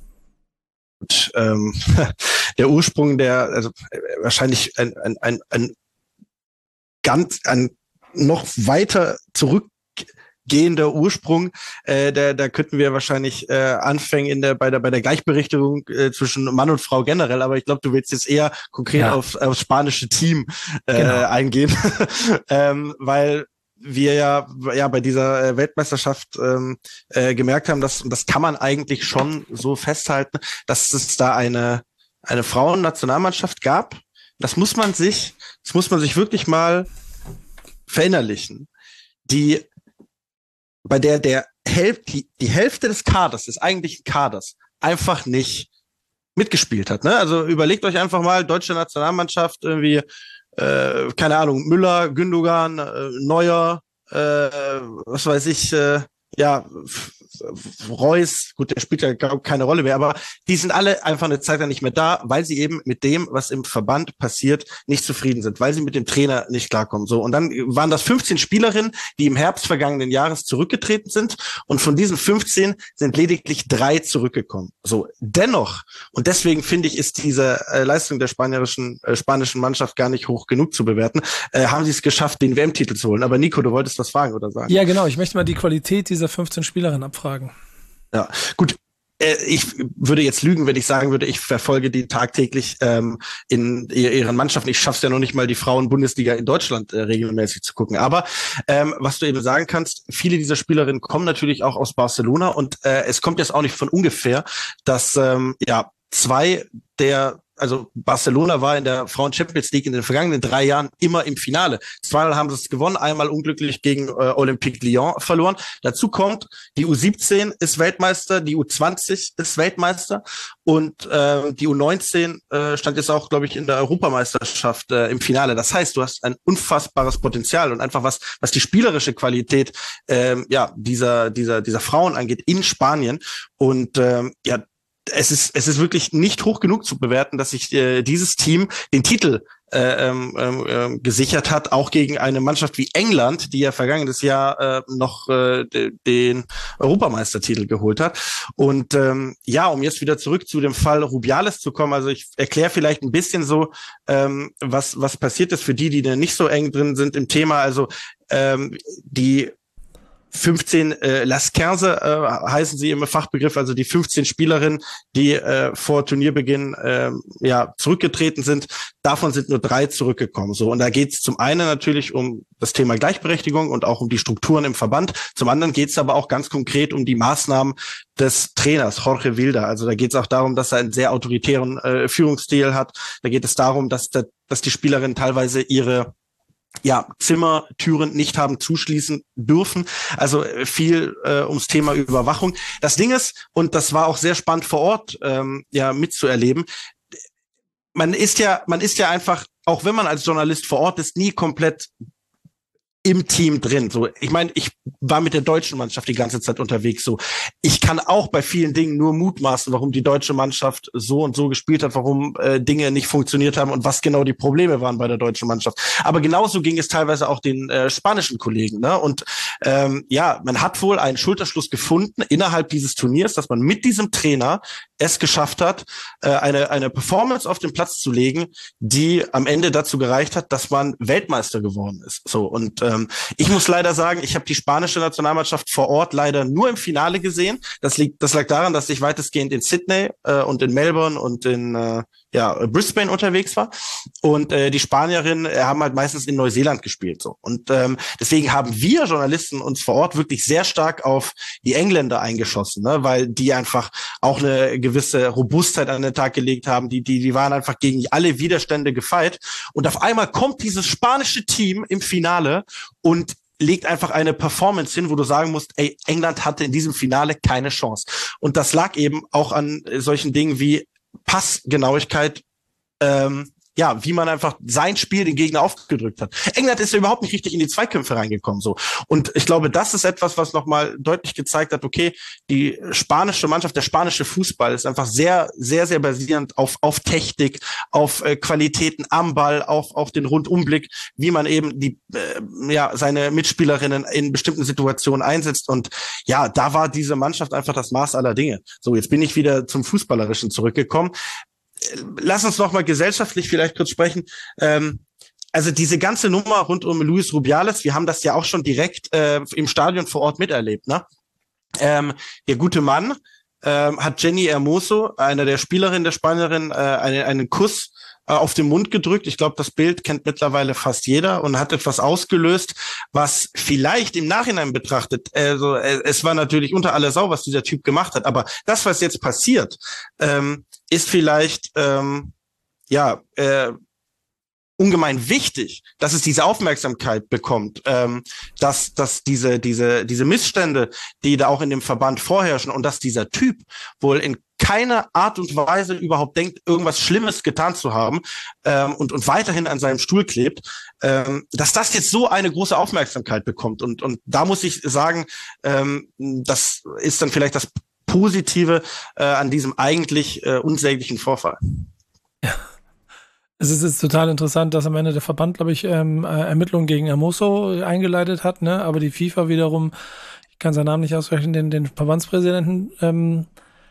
Und, ähm, der Ursprung, der also wahrscheinlich ein, ein, ein, ein ganz ein noch weiter zurück gehender Ursprung, äh, da, da könnten wir wahrscheinlich äh, anfangen in der bei der bei der Gleichberechtigung äh, zwischen Mann und Frau generell, aber ich glaube, du willst jetzt eher konkret ja. auf aufs spanische Team äh, genau. eingehen, ähm, weil wir ja ja bei dieser äh, Weltmeisterschaft ähm, äh, gemerkt haben, dass und das kann man eigentlich schon so festhalten, dass es da eine eine Frauennationalmannschaft gab. Das muss man sich, das muss man sich wirklich mal verinnerlichen. Die bei der der Häl- die, die Hälfte des Kaders, des eigentlichen Kaders, einfach nicht mitgespielt hat. Ne? Also überlegt euch einfach mal, deutsche Nationalmannschaft, irgendwie, äh, keine Ahnung, Müller, Gündogan, äh, Neuer, äh, was weiß ich, äh, ja, Reus, gut, der spielt ja keine Rolle mehr, aber die sind alle einfach eine Zeit lang nicht mehr da, weil sie eben mit dem, was im Verband passiert, nicht zufrieden sind, weil sie mit dem Trainer nicht klarkommen. So, und dann waren das fünfzehn Spielerinnen, die im Herbst vergangenen Jahres zurückgetreten sind, und von diesen fünfzehn sind lediglich drei zurückgekommen. So, dennoch, und deswegen finde ich, ist diese äh, Leistung der spanischen äh, spanischen Mannschaft gar nicht hoch genug zu bewerten, äh, haben sie es geschafft, den W M-Titel zu holen. Aber Nico, du wolltest was fragen oder sagen? Ja, genau. Ich möchte mal die Qualität dieser fünfzehn Spielerinnen abfragen. Ja, gut. Ich würde jetzt lügen, wenn ich sagen würde, ich verfolge die tagtäglich ähm, in ihren Mannschaften. Ich schaff's ja noch nicht mal, die Frauen-Bundesliga in Deutschland äh, regelmäßig zu gucken. Aber ähm, was du eben sagen kannst, viele dieser Spielerinnen kommen natürlich auch aus Barcelona, und äh, es kommt jetzt auch nicht von ungefähr, dass ähm, ja zwei der Also Barcelona war in der Frauen-Champions League in den vergangenen drei Jahren immer im Finale. Zweimal haben sie es gewonnen, einmal unglücklich gegen äh, Olympique Lyon verloren. Dazu kommt, die U siebzehn ist Weltmeister, die U zwanzig ist Weltmeister, und äh, die U neunzehn äh, stand jetzt auch, glaube ich, in der Europameisterschaft äh, im Finale. Das heißt, du hast ein unfassbares Potenzial, und einfach was was die spielerische Qualität äh, ja dieser dieser dieser Frauen angeht in Spanien. Und äh, ja, Es ist es ist wirklich nicht hoch genug zu bewerten, dass sich äh, dieses Team den Titel äh, ähm, äh, gesichert hat, auch gegen eine Mannschaft wie England, die ja vergangenes Jahr äh, noch äh, den Europameistertitel geholt hat. Und ähm, ja, um jetzt wieder zurück zu dem Fall Rubiales zu kommen, also ich erkläre vielleicht ein bisschen so, ähm, was was passiert ist für die, die da nicht so eng drin sind im Thema. Also ähm, die fünfzehn äh, Las quinze äh, heißen sie im Fachbegriff, also die fünfzehn Spielerinnen, die äh, vor Turnierbeginn äh, ja zurückgetreten sind. Davon sind nur drei zurückgekommen. So, und da geht es zum einen natürlich um das Thema Gleichberechtigung und auch um die Strukturen im Verband. Zum anderen geht es aber auch ganz konkret um die Maßnahmen des Trainers Jorge Vilda. Also da geht es auch darum, dass er einen sehr autoritären äh, Führungsstil hat. Da geht es darum, dass der, dass die Spielerinnen teilweise ihre ja, Zimmertüren nicht haben zuschließen dürfen. Also viel äh, ums Thema Überwachung. Das Ding ist, und das war auch sehr spannend vor Ort ähm, ja mitzuerleben, man ist ja, man ist ja einfach, auch wenn man als Journalist vor Ort ist, nie komplett im Team drin. So, ich meine, ich war mit der deutschen Mannschaft die ganze Zeit unterwegs. So, ich kann auch bei vielen Dingen nur mutmaßen, warum die deutsche Mannschaft so und so gespielt hat, warum äh, Dinge nicht funktioniert haben und was genau die Probleme waren bei der deutschen Mannschaft. Aber genauso ging es teilweise auch den äh, spanischen Kollegen. Ne? Und ähm, ja, man hat wohl einen Schulterschluss gefunden innerhalb dieses Turniers, dass man mit diesem Trainer es geschafft hat, äh, eine eine Performance auf den Platz zu legen, die am Ende dazu gereicht hat, dass man Weltmeister geworden ist. So, und äh, ich muss leider sagen, ich habe die spanische Nationalmannschaft vor Ort leider nur im Finale gesehen. Das liegt, das lag daran, dass ich weitestgehend in Sydney äh, und in Melbourne und in äh, ja Brisbane unterwegs war. Und äh, die Spanierinnen äh, haben halt meistens in Neuseeland gespielt. So, und ähm, deswegen haben wir Journalisten uns vor Ort wirklich sehr stark auf die Engländer eingeschossen, ne? Weil die einfach auch eine gewisse Robustheit an den Tag gelegt haben. Die die die waren einfach gegen alle Widerstände gefeit. Und auf einmal kommt dieses spanische Team im Finale und legt einfach eine Performance hin, wo du sagen musst, ey, England hatte in diesem Finale keine Chance. Und das lag eben auch an solchen Dingen wie Passgenauigkeit, ähm, ja, wie man einfach sein Spiel den Gegner aufgedrückt hat. England ist ja überhaupt nicht richtig in die Zweikämpfe reingekommen, so. Und ich glaube, das ist etwas, was nochmal deutlich gezeigt hat, okay, die spanische Mannschaft, der spanische Fußball ist einfach sehr, sehr, sehr basierend auf, auf Technik, auf äh, Qualitäten am Ball, auf, auf den Rundumblick, wie man eben die, äh, ja, seine Mitspielerinnen in bestimmten Situationen einsetzt. Und ja, da war diese Mannschaft einfach das Maß aller Dinge. So, jetzt bin ich wieder zum Fußballerischen zurückgekommen. Lass uns noch mal gesellschaftlich vielleicht kurz sprechen. Ähm, also diese ganze Nummer rund um Luis Rubiales, wir haben das ja auch schon direkt äh, im Stadion vor Ort miterlebt. Ne? Ähm, der gute Mann ähm, hat Jenny Hermoso, einer der Spielerinnen der Spanierin, äh, einen, einen Kuss äh, auf den Mund gedrückt. Ich glaube, das Bild kennt mittlerweile fast jeder und hat etwas ausgelöst, was vielleicht im Nachhinein betrachtet, also äh, es war natürlich unter aller Sau, was dieser Typ gemacht hat, aber das, was jetzt passiert, ähm, ist vielleicht ähm, ja äh, ungemein wichtig, dass es diese Aufmerksamkeit bekommt, ähm, dass, dass diese, diese, diese Missstände, die da auch in dem Verband vorherrschen und dass dieser Typ wohl in keiner Art und Weise überhaupt denkt, irgendwas Schlimmes getan zu haben ähm, und, und weiterhin an seinem Stuhl klebt, ähm, dass das jetzt so eine große Aufmerksamkeit bekommt. Und, und da muss ich sagen, ähm, das ist dann vielleicht das Positive äh, an diesem eigentlich äh, unsäglichen Vorfall. Ja. Es ist jetzt total interessant, dass am Ende der Verband, glaube ich, ähm, Ermittlungen gegen Hermoso eingeleitet hat, ne? Aber die FIFA wiederum, ich kann seinen Namen nicht aussprechen, den, den Verbandspräsidenten ähm,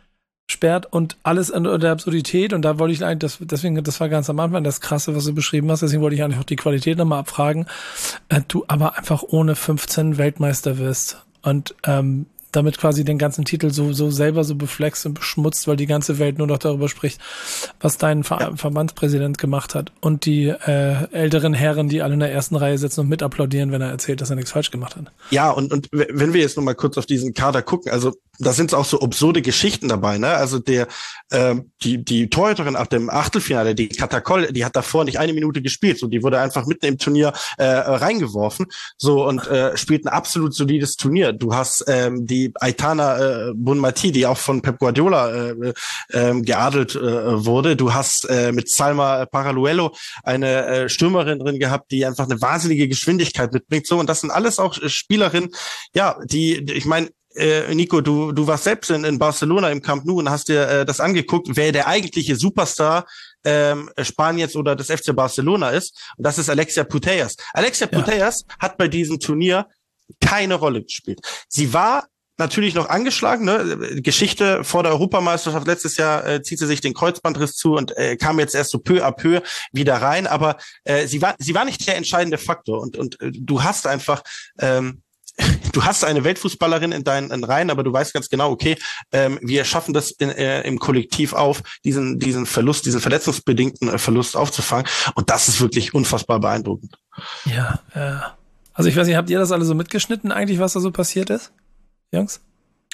sperrt und alles an der Absurdität, und da wollte ich eigentlich, das, deswegen, das war ganz am Anfang das Krasse, was du beschrieben hast, deswegen wollte ich eigentlich auch die Qualität nochmal abfragen, äh, du aber einfach ohne fünfzehn Weltmeister wirst und ähm, damit quasi den ganzen Titel so so selber so beflext und beschmutzt, weil die ganze Welt nur noch darüber spricht, was dein Ver- ja. Verbandspräsident gemacht hat, und die äh, älteren Herren, die alle in der ersten Reihe sitzen und mit applaudieren, wenn er erzählt, dass er nichts falsch gemacht hat. Ja, und und wenn wir jetzt noch mal kurz auf diesen Kader gucken, also da sind auch so absurde Geschichten dabei, ne? Also der äh, die die Torhüterin ab dem Achtelfinale, die Katakol, die hat davor nicht eine Minute gespielt, so die wurde einfach mitten im Turnier äh, reingeworfen, so, und äh, spielt ein absolut solides Turnier. Du hast ähm, die Aitana äh, Bonmati, die auch von Pep Guardiola äh, äh, geadelt äh, wurde. Du hast äh, mit Salma Paraluelo eine äh, Stürmerin drin gehabt, die einfach eine wahnsinnige Geschwindigkeit mitbringt. So, und das sind alles auch äh, Spielerinnen, ja, die, die ich meine, Äh, Nico, du du warst selbst in, in Barcelona im Camp Nou und hast dir äh, das angeguckt, wer der eigentliche Superstar ähm, Spaniens oder des F C Barcelona ist. Und das ist Alexia Putellas. Alexia ja. Putellas hat bei diesem Turnier keine Rolle gespielt. Sie war natürlich noch angeschlagen, ne? Geschichte vor der Europameisterschaft letztes Jahr äh, zieht sie sich den Kreuzbandriss zu und äh, kam jetzt erst so peu à peu wieder rein. Aber äh, sie war sie war nicht der entscheidende Faktor. Und und äh, du hast einfach ähm, Du hast eine Weltfußballerin in deinen in Reihen, aber du weißt ganz genau, okay, ähm, wir schaffen das in, äh, im Kollektiv auf, diesen diesen Verlust, diesen verletzungsbedingten äh, Verlust aufzufangen. Und das ist wirklich unfassbar beeindruckend. Ja, ja. Also ich weiß nicht, habt ihr das alle so mitgeschnitten eigentlich, was da so passiert ist, Jungs?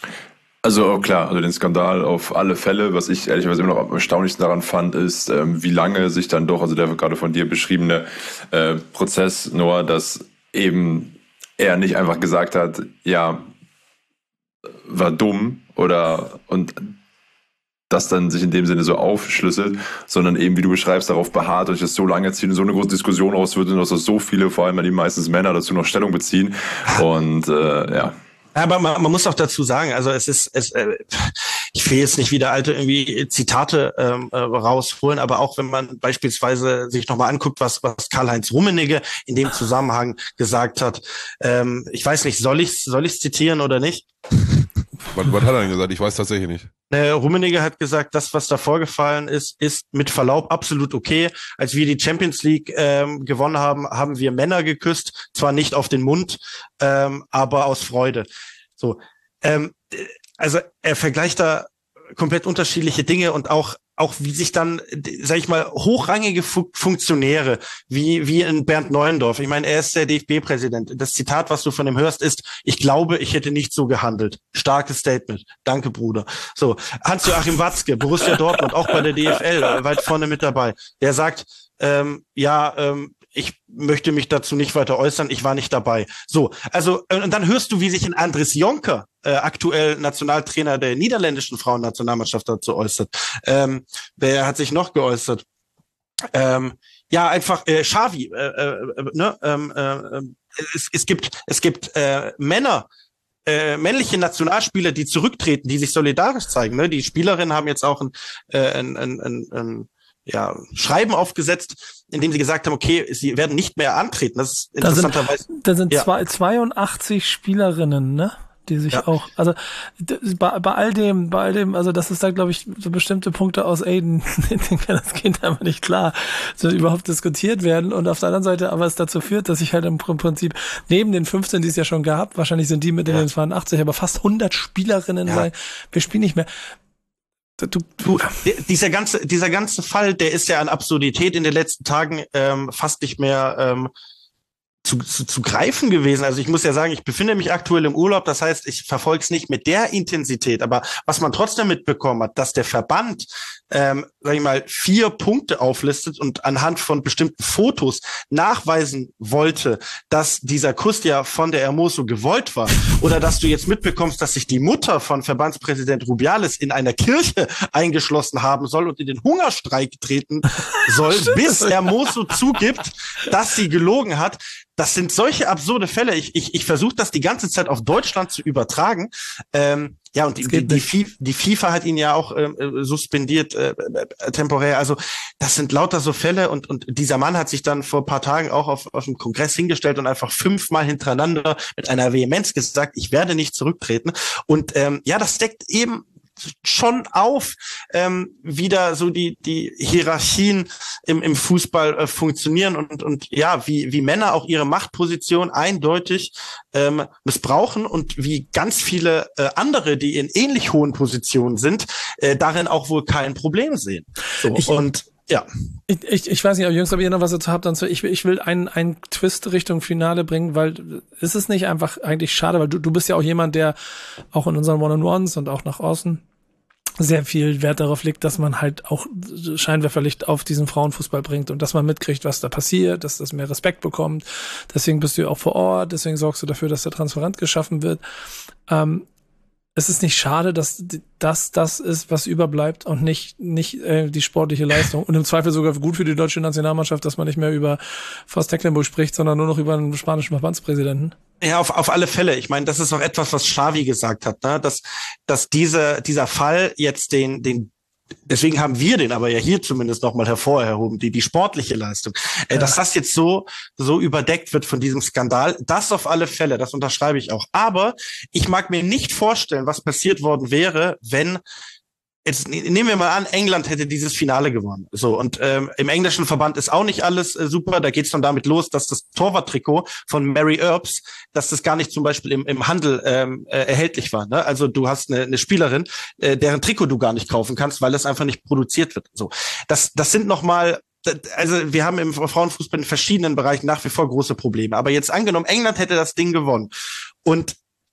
Also klar, also den Skandal auf alle Fälle. Was ich ehrlicherweise immer noch am erstaunlichsten daran fand, ist, ähm, wie lange sich dann doch, also der gerade von dir beschriebene äh, Prozess, Noah, dass eben er nicht einfach gesagt hat, ja, war dumm oder und das dann sich in dem Sinne so aufschlüsselt, sondern eben, wie du beschreibst, darauf beharrt und sich das so lange zieht und so eine große Diskussion aus wird und dass so viele, vor allem die meistens Männer, dazu noch Stellung beziehen und äh, ja. Aber man, man muss auch dazu sagen, also es ist, es, äh, ich will jetzt nicht wieder alte irgendwie Zitate ähm, äh, rausholen, aber auch wenn man beispielsweise sich nochmal anguckt, was was Karl-Heinz Rummenigge in dem Zusammenhang gesagt hat, ähm, ich weiß nicht, soll ich soll ich zitieren oder nicht? Was, was hat er denn gesagt? Ich weiß tatsächlich nicht. Äh, Rummenigge hat gesagt, das, was da vorgefallen ist, ist mit Verlaub absolut okay. Als wir die Champions League ähm, gewonnen haben, haben wir Männer geküsst, zwar nicht auf den Mund, ähm, aber aus Freude. So, ähm, also er vergleicht da komplett unterschiedliche Dinge und auch auch wie sich dann, sag ich mal, hochrangige Fu- Funktionäre, wie wie in Bernd Neuendorf, ich meine, er ist der D F B-Präsident. Das Zitat, was du von ihm hörst, ist: Ich glaube, ich hätte nicht so gehandelt. Starkes Statement. Danke, Bruder. So, Hans-Joachim Watzke, Borussia Dortmund, auch bei der D F L, weit vorne mit dabei. Der sagt, ähm, ja, ähm, ich möchte mich dazu nicht weiter äußern, ich war nicht dabei. So, also, und dann hörst du, wie sich ein Andries Jonker, äh, aktuell Nationaltrainer der niederländischen Frauennationalmannschaft, dazu äußert. Ähm, wer hat sich noch geäußert? Ähm, ja, einfach äh, Xavi. Äh, äh, ne? ähm, äh, es, es gibt, es gibt äh, Männer, Äh, männliche Nationalspieler, die zurücktreten, die sich solidarisch zeigen. Ne? Die Spielerinnen haben jetzt auch ein, äh, ein, ein, ein, ein ja, Schreiben aufgesetzt, in dem sie gesagt haben, okay, sie werden nicht mehr antreten. Das ist interessanterweise. Da sind, da sind ja. zwei, zweiundachtzig Spielerinnen, ne? Die sich ja. auch, also bei, bei all dem, bei all dem, also das ist da, glaube ich, so bestimmte Punkte aus Aiden, denen kann das Kind einfach nicht klar, so überhaupt diskutiert werden. Und auf der anderen Seite aber es dazu führt, dass ich halt im Prinzip neben den fünfzehn, die es ja schon gab, wahrscheinlich sind die mit ja. den zweiundachtzig, aber fast hundert Spielerinnen ja. sagen, wir spielen nicht mehr. Du, du. Dieser ganze, dieser ganze Fall, der ist ja an Absurdität in den letzten Tagen ähm, fast nicht mehr ähm, Zu, zu, zu greifen gewesen. Also ich muss ja sagen, ich befinde mich aktuell im Urlaub, das heißt, ich verfolge es nicht mit der Intensität, aber was man trotzdem mitbekommen hat, dass der Verband, ähm, sag ich mal, vier Punkte auflistet und anhand von bestimmten Fotos nachweisen wollte, dass dieser Kuss ja von der Hermoso gewollt war, oder dass du jetzt mitbekommst, dass sich die Mutter von Verbandspräsident Rubiales in einer Kirche eingeschlossen haben soll und in den Hungerstreik treten soll, bis Hermoso zugibt, dass sie gelogen hat. Das sind solche absurde Fälle. Ich, ich, ich versuche das die ganze Zeit auf Deutschland zu übertragen. Ähm, ja, und die, die, die, FIFA, die FIFA hat ihn ja auch äh, suspendiert äh, äh, temporär. Also das sind lauter so Fälle. Und, und dieser Mann hat sich dann vor ein paar Tagen auch auf, auf dem Kongress hingestellt und einfach fünfmal hintereinander mit einer Vehemenz gesagt, ich werde nicht zurücktreten. Und ähm, ja, das deckt eben schon auf, ähm, wie da so die die Hierarchien im im Fußball äh, funktionieren und und ja, wie wie Männer auch ihre Machtposition eindeutig ähm, missbrauchen und wie ganz viele äh, andere, die in ähnlich hohen Positionen sind, äh, darin auch wohl kein Problem sehen. So, ich, und ja. Ich, ich, ich weiß nicht, ob Jungs, ob ihr noch was dazu habt. Dann ich, ich will einen, einen Twist Richtung Finale bringen, weil ist es nicht einfach eigentlich schade, weil du, du bist ja auch jemand, der auch in unseren One-on-Ones und auch nach außen sehr viel Wert darauf legt, dass man halt auch Scheinwerferlicht auf diesen Frauenfußball bringt und dass man mitkriegt, was da passiert, dass das mehr Respekt bekommt. Deswegen bist du ja auch vor Ort, deswegen sorgst du dafür, dass der Transparent geschaffen wird. Ähm, Es ist nicht schade, dass das das ist, was überbleibt und nicht nicht äh, die sportliche Leistung und im Zweifel sogar gut für die deutsche Nationalmannschaft, dass man nicht mehr über Vos Tecklenburg spricht, sondern nur noch über einen spanischen Verbandspräsidenten. Ja, auf auf alle Fälle. Ich meine, das ist auch etwas, was Xavi gesagt hat, ne? dass dass diese dieser Fall jetzt den den deswegen haben wir den aber ja hier zumindest nochmal hervorgehoben, die, die sportliche Leistung. Äh, ja. Dass das jetzt so, so überdeckt wird von diesem Skandal, das auf alle Fälle, das unterschreibe ich auch. Aber ich mag mir nicht vorstellen, was passiert worden wäre, wenn, jetzt nehmen wir mal an, England hätte dieses Finale gewonnen. So, und ähm, im englischen Verband ist auch nicht alles äh, super. Da geht's dann damit los, dass das Torwarttrikot von Mary Earps, dass das gar nicht zum Beispiel im, im Handel ähm, äh, erhältlich war. Ne? Also du hast eine, eine Spielerin, äh, deren Trikot du gar nicht kaufen kannst, weil es einfach nicht produziert wird. So, das, das sind nochmal, also wir haben im Frauenfußball in verschiedenen Bereichen nach wie vor große Probleme. Aber jetzt angenommen, England hätte das Ding gewonnen. Und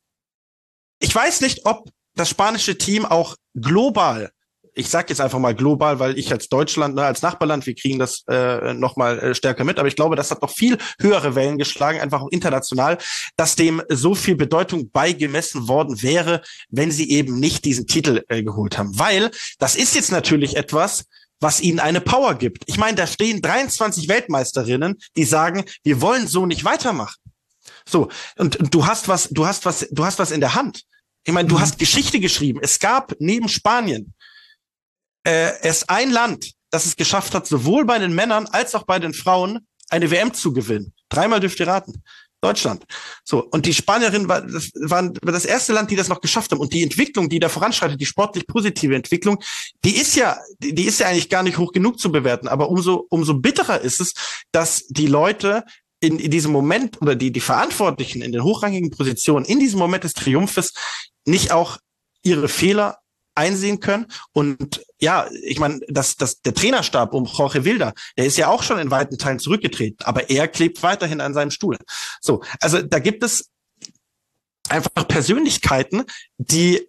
ich weiß nicht, ob das spanische Team auch global, ich sag jetzt einfach mal global, weil ich als Deutschland, ne, als Nachbarland, wir kriegen das äh, noch mal äh, stärker mit, aber ich glaube, das hat noch viel höhere Wellen geschlagen, einfach auch international, dass dem so viel Bedeutung beigemessen worden wäre, wenn sie eben nicht diesen Titel äh, geholt haben. Weil das ist jetzt natürlich etwas, was ihnen eine Power gibt. Ich meine, da stehen dreiundzwanzig Weltmeisterinnen, die sagen, wir wollen so nicht weitermachen. So, und, und du hast was, du hast was, du hast was in der Hand. Ich meine, du mhm. hast Geschichte geschrieben. Es gab neben Spanien äh, erst ein Land, das es geschafft hat, sowohl bei den Männern als auch bei den Frauen eine W M zu gewinnen. Dreimal dürft ihr raten. Deutschland. So, und die Spanierinnen war, das waren das erste Land, die das noch geschafft haben. Und die Entwicklung, die da voranschreitet, die sportlich positive Entwicklung, die ist ja, die, die ist ja eigentlich gar nicht hoch genug zu bewerten. Aber umso, umso bitterer ist es, dass die Leute in, in diesem Moment oder die, die Verantwortlichen in den hochrangigen Positionen in diesem Moment des Triumphes nicht auch ihre Fehler einsehen können. Und ja, ich meine, das, das, der Trainerstab um Jorge Wilder, der ist ja auch schon in weiten Teilen zurückgetreten, aber er klebt weiterhin an seinem Stuhl. So, also da gibt es einfach Persönlichkeiten, die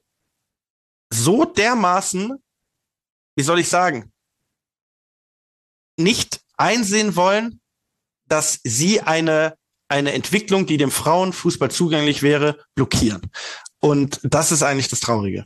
so dermaßen, wie soll ich sagen, nicht einsehen wollen, dass sie eine eine Entwicklung, die dem Frauenfußball zugänglich wäre, blockieren. Und das ist eigentlich das Traurige.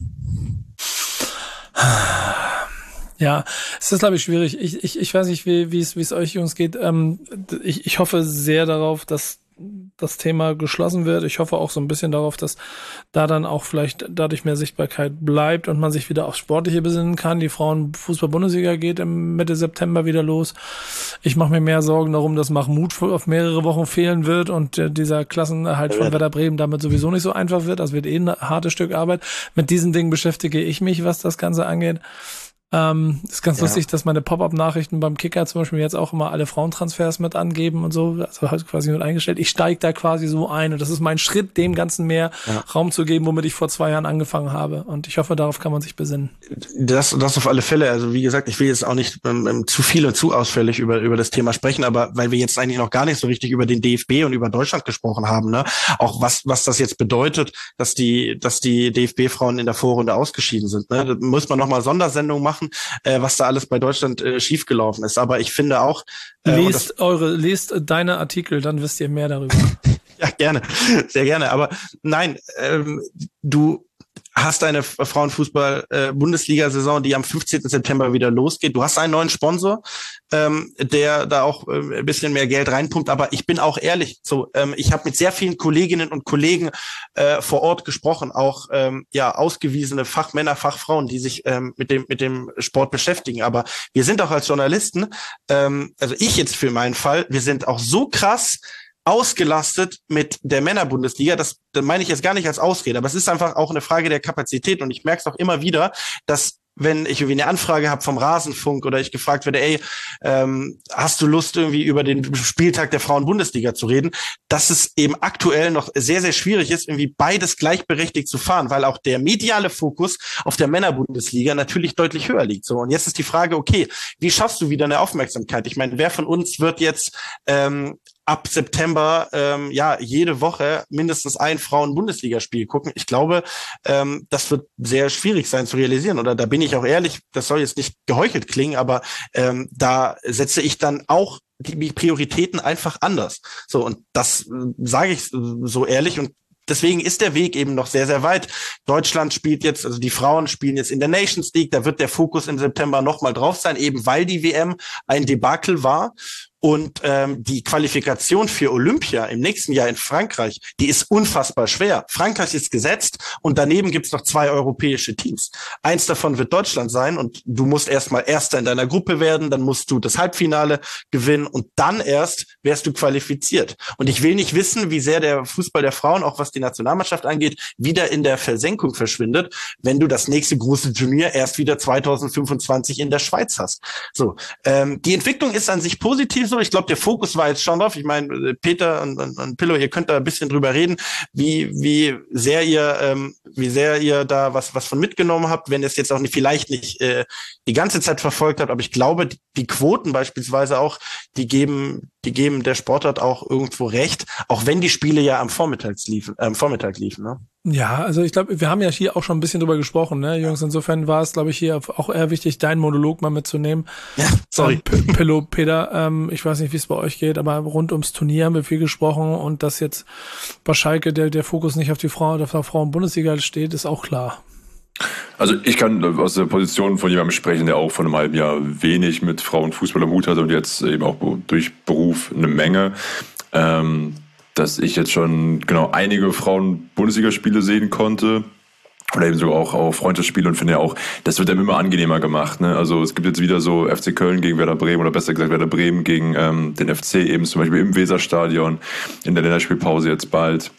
Ja, es ist, glaube ich, schwierig. Ich, ich, ich weiß nicht, wie, wie es, wie es euch Jungs geht. Ähm, ich, ich hoffe sehr darauf, dass das Thema geschlossen wird. Ich hoffe auch so ein bisschen darauf, dass da dann auch vielleicht dadurch mehr Sichtbarkeit bleibt und man sich wieder aufs Sportliche besinnen kann. Die Frauen-Fußball-Bundesliga geht im Mitte September wieder los. Ich mache mir mehr Sorgen darum, dass Mahmoud auf mehrere Wochen fehlen wird und äh, dieser Klassenerhalt von Werder Bremen damit sowieso nicht so einfach wird. Das wird eh ein hartes Stück Arbeit. Mit diesen Dingen beschäftige ich mich, was das Ganze angeht. Ähm, ist ganz Ja. lustig, dass meine Pop-Up-Nachrichten beim Kicker zum Beispiel jetzt auch immer alle Frauentransfers mit angeben und so. Also halt quasi mit eingestellt. Ich steige da quasi so ein und das ist mein Schritt, dem Ganzen mehr Ja. Raum zu geben, womit ich vor zwei Jahren angefangen habe. Und ich hoffe, darauf kann man sich besinnen. Das, das auf alle Fälle. Also wie gesagt, ich will jetzt auch nicht ähm, zu viel und zu ausführlich über über das Thema sprechen, aber weil wir jetzt eigentlich noch gar nicht so richtig über den D F B und über Deutschland gesprochen haben, ne, auch was was das jetzt bedeutet, dass die dass die D F B-Frauen in der Vorrunde ausgeschieden sind. Ne, da muss man noch mal Sondersendungen machen, äh, was da alles bei Deutschland äh, schiefgelaufen ist. Aber ich finde auch äh, und das- Lest eure, lest deine Artikel, dann wisst ihr mehr darüber. Ja, gerne, sehr gerne. Aber nein, ähm, du hast eine Frauenfußball-Bundesliga-Saison, die am fünfzehnten September wieder losgeht. Du hast einen neuen Sponsor, ähm, der da auch äh, ein bisschen mehr Geld reinpumpt. Aber ich bin auch ehrlich, so ähm, ich habe mit sehr vielen Kolleginnen und Kollegen äh, vor Ort gesprochen, auch ähm, ja ausgewiesene Fachmänner, Fachfrauen, die sich ähm, mit dem mit dem Sport beschäftigen. Aber wir sind auch als Journalisten, ähm, also ich jetzt für meinen Fall, wir sind auch so krass ausgelastet mit der Männerbundesliga, das, das meine ich jetzt gar nicht als Ausrede, aber es ist einfach auch eine Frage der Kapazität und ich merke es auch immer wieder, dass wenn ich irgendwie eine Anfrage habe vom Rasenfunk oder ich gefragt werde, ey, ähm, hast du Lust irgendwie über den Spieltag der Frauen-Bundesliga zu reden, dass es eben aktuell noch sehr, sehr schwierig ist, irgendwie beides gleichberechtigt zu fahren, weil auch der mediale Fokus auf der Männerbundesliga natürlich deutlich höher liegt. So, und jetzt ist die Frage, okay, wie schaffst du wieder eine Aufmerksamkeit? Ich meine, wer von uns wird jetzt ähm, ab September ähm, ja jede Woche mindestens ein Frauen-Bundesligaspiel gucken? Ich glaube, ähm, das wird sehr schwierig sein zu realisieren. Oder da bin ich auch ehrlich, das soll jetzt nicht geheuchelt klingen, aber ähm, da setze ich dann auch die Prioritäten einfach anders. So, und das äh, sage ich so ehrlich und deswegen ist der Weg eben noch sehr, sehr weit. Deutschland spielt jetzt, also die Frauen spielen jetzt in der Nations League, da wird der Fokus im September nochmal drauf sein, eben weil die W M ein Debakel war. Und ähm, die Qualifikation für Olympia im nächsten Jahr in Frankreich, die ist unfassbar schwer. Frankreich ist gesetzt und daneben gibt's noch zwei europäische Teams. Eins davon wird Deutschland sein und du musst erstmal Erster in deiner Gruppe werden, dann musst du das Halbfinale gewinnen und dann erst wärst du qualifiziert. Und ich will nicht wissen, wie sehr der Fußball der Frauen, auch was die Nationalmannschaft angeht, wieder in der Versenkung verschwindet, wenn du das nächste große Turnier erst wieder zweitausendfünfundzwanzig in der Schweiz hast. So, ähm, die Entwicklung ist an sich positiv. So, ich glaube, der Fokus war jetzt schon drauf. Ich meine, Peter und, und, und Pillow, ihr könnt da ein bisschen drüber reden, wie wie sehr ihr ähm, wie sehr ihr da was was von mitgenommen habt, wenn ihr es jetzt auch nicht vielleicht nicht äh, die ganze Zeit verfolgt habt. Aber ich glaube, die, die Quoten beispielsweise auch, die geben die geben der Sportart auch irgendwo recht, auch wenn die Spiele ja am Vormittag liefen, äh, am Vormittag liefen, ne? Ja, also ich glaube, wir haben ja hier auch schon ein bisschen drüber gesprochen, ne, Jungs. Insofern war es, glaube ich, hier auch eher wichtig, deinen Monolog mal mitzunehmen. Ja, sorry. Ähm, P- Pillow, Peter, ähm, ich weiß nicht, wie es bei euch geht, aber rund ums Turnier haben wir viel gesprochen und dass jetzt bei Schalke der, der Fokus nicht auf die Frau, auf der Frauen-Bundesliga steht, ist auch klar. Also ich kann aus der Position von jemandem sprechen, der auch vor einem halben Jahr wenig mit Frauenfußball am Hut hat und jetzt eben auch durch Beruf eine Menge. Ähm, dass ich jetzt schon genau einige Frauen-Bundesligaspiele sehen konnte oder eben sogar auch, auch Freundschaftsspiele und finde ja auch, das wird einem immer angenehmer gemacht. Ne? Also es gibt jetzt wieder so F C Köln gegen Werder Bremen oder besser gesagt Werder Bremen gegen ähm, den F C eben zum Beispiel im Weserstadion in der Länderspielpause jetzt bald.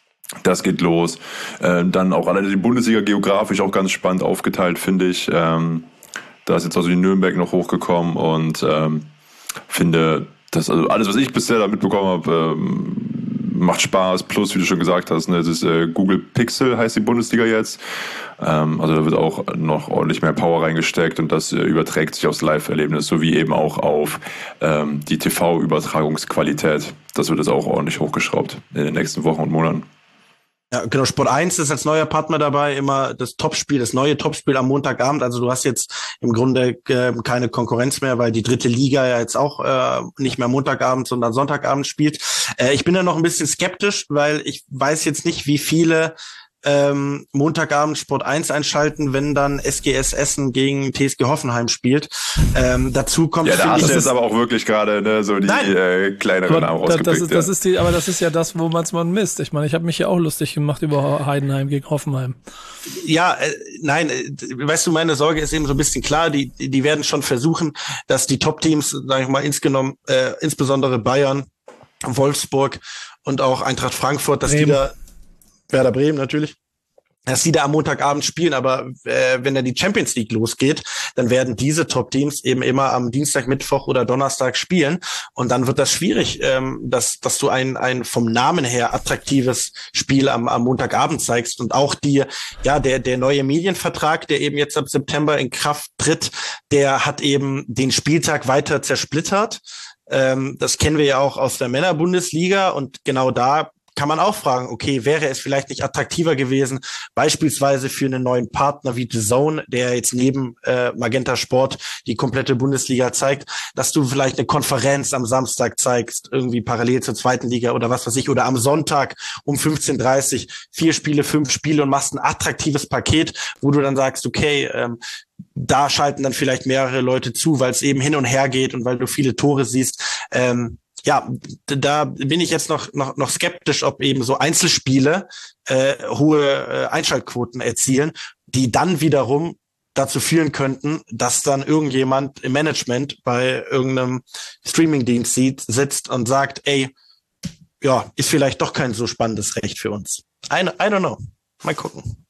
Das geht los. Äh, dann auch alleine die Bundesliga geografisch auch ganz spannend aufgeteilt, finde ich. Ähm, da ist jetzt also die Nürnberg noch hochgekommen und ähm, finde, dass also alles, was ich bisher da mitbekommen habe, ähm, macht Spaß. Plus, wie du schon gesagt hast, ne, das ist äh, Google Pixel heißt die Bundesliga jetzt. Ähm, also da wird auch noch ordentlich mehr Power reingesteckt und das äh, überträgt sich aufs Live-Erlebnis sowie eben auch auf ähm, die T V-Übertragungsqualität. Das wird jetzt auch ordentlich hochgeschraubt in den nächsten Wochen und Monaten. Ja, genau, Sport eins ist als neuer Partner dabei, immer das Topspiel, das neue Topspiel am Montagabend. Also du hast jetzt im Grunde äh, keine Konkurrenz mehr, weil die dritte Liga ja jetzt auch äh, nicht mehr Montagabend, sondern Sonntagabend spielt. Äh, ich bin da noch ein bisschen skeptisch, weil ich weiß jetzt nicht, wie viele ähm, Montagabend Sport eins einschalten, wenn dann S G S Essen gegen T S G Hoffenheim spielt. Ähm, dazu kommt, ja, da hast ich, du jetzt aber auch wirklich gerade ne, so die äh, kleineren Namen rausgepickt. Das ist, ja. das ist die, aber das ist ja das, wo man's man misst. Ich meine, ich habe mich ja auch lustig gemacht über Heidenheim gegen Hoffenheim. Ja, äh, nein, äh, weißt du, meine Sorge ist eben so ein bisschen klar, die die werden schon versuchen, dass die Top-Teams, sage ich mal, insgenommen, äh, insbesondere Bayern, Wolfsburg und auch Eintracht Frankfurt, dass Bremen. die da Werder Bremen natürlich, dass die da am Montagabend spielen, aber äh, wenn dann die Champions League losgeht, dann werden diese Top-Teams eben immer am Dienstag, Mittwoch oder Donnerstag spielen und dann wird das schwierig, ähm, dass dass du ein ein vom Namen her attraktives Spiel am am Montagabend zeigst und auch die ja der der neue Medienvertrag, der eben jetzt ab September in Kraft tritt, der hat eben den Spieltag weiter zersplittert. Ähm, das kennen wir ja auch aus der Männerbundesliga und genau da kann man auch fragen, okay, wäre es vielleicht nicht attraktiver gewesen, beispielsweise für einen neuen Partner wie The Zone, der jetzt neben äh, Magenta Sport die komplette Bundesliga zeigt, dass du vielleicht eine Konferenz am Samstag zeigst, irgendwie parallel zur zweiten Liga oder was weiß ich, oder am Sonntag um fünfzehn Uhr dreißig, vier Spiele, fünf Spiele und machst ein attraktives Paket, wo du dann sagst, okay, ähm, da schalten dann vielleicht mehrere Leute zu, weil es eben hin und her geht und weil du viele Tore siehst. Ähm, Ja, da bin ich jetzt noch noch noch skeptisch, ob eben so Einzelspiele äh, hohe äh, Einschaltquoten erzielen, die dann wiederum dazu führen könnten, dass dann irgendjemand im Management bei irgendeinem Streamingdienst sieht, sitzt und sagt, ey, ja, ist vielleicht doch kein so spannendes Recht für uns. I, I don't know. Mal gucken.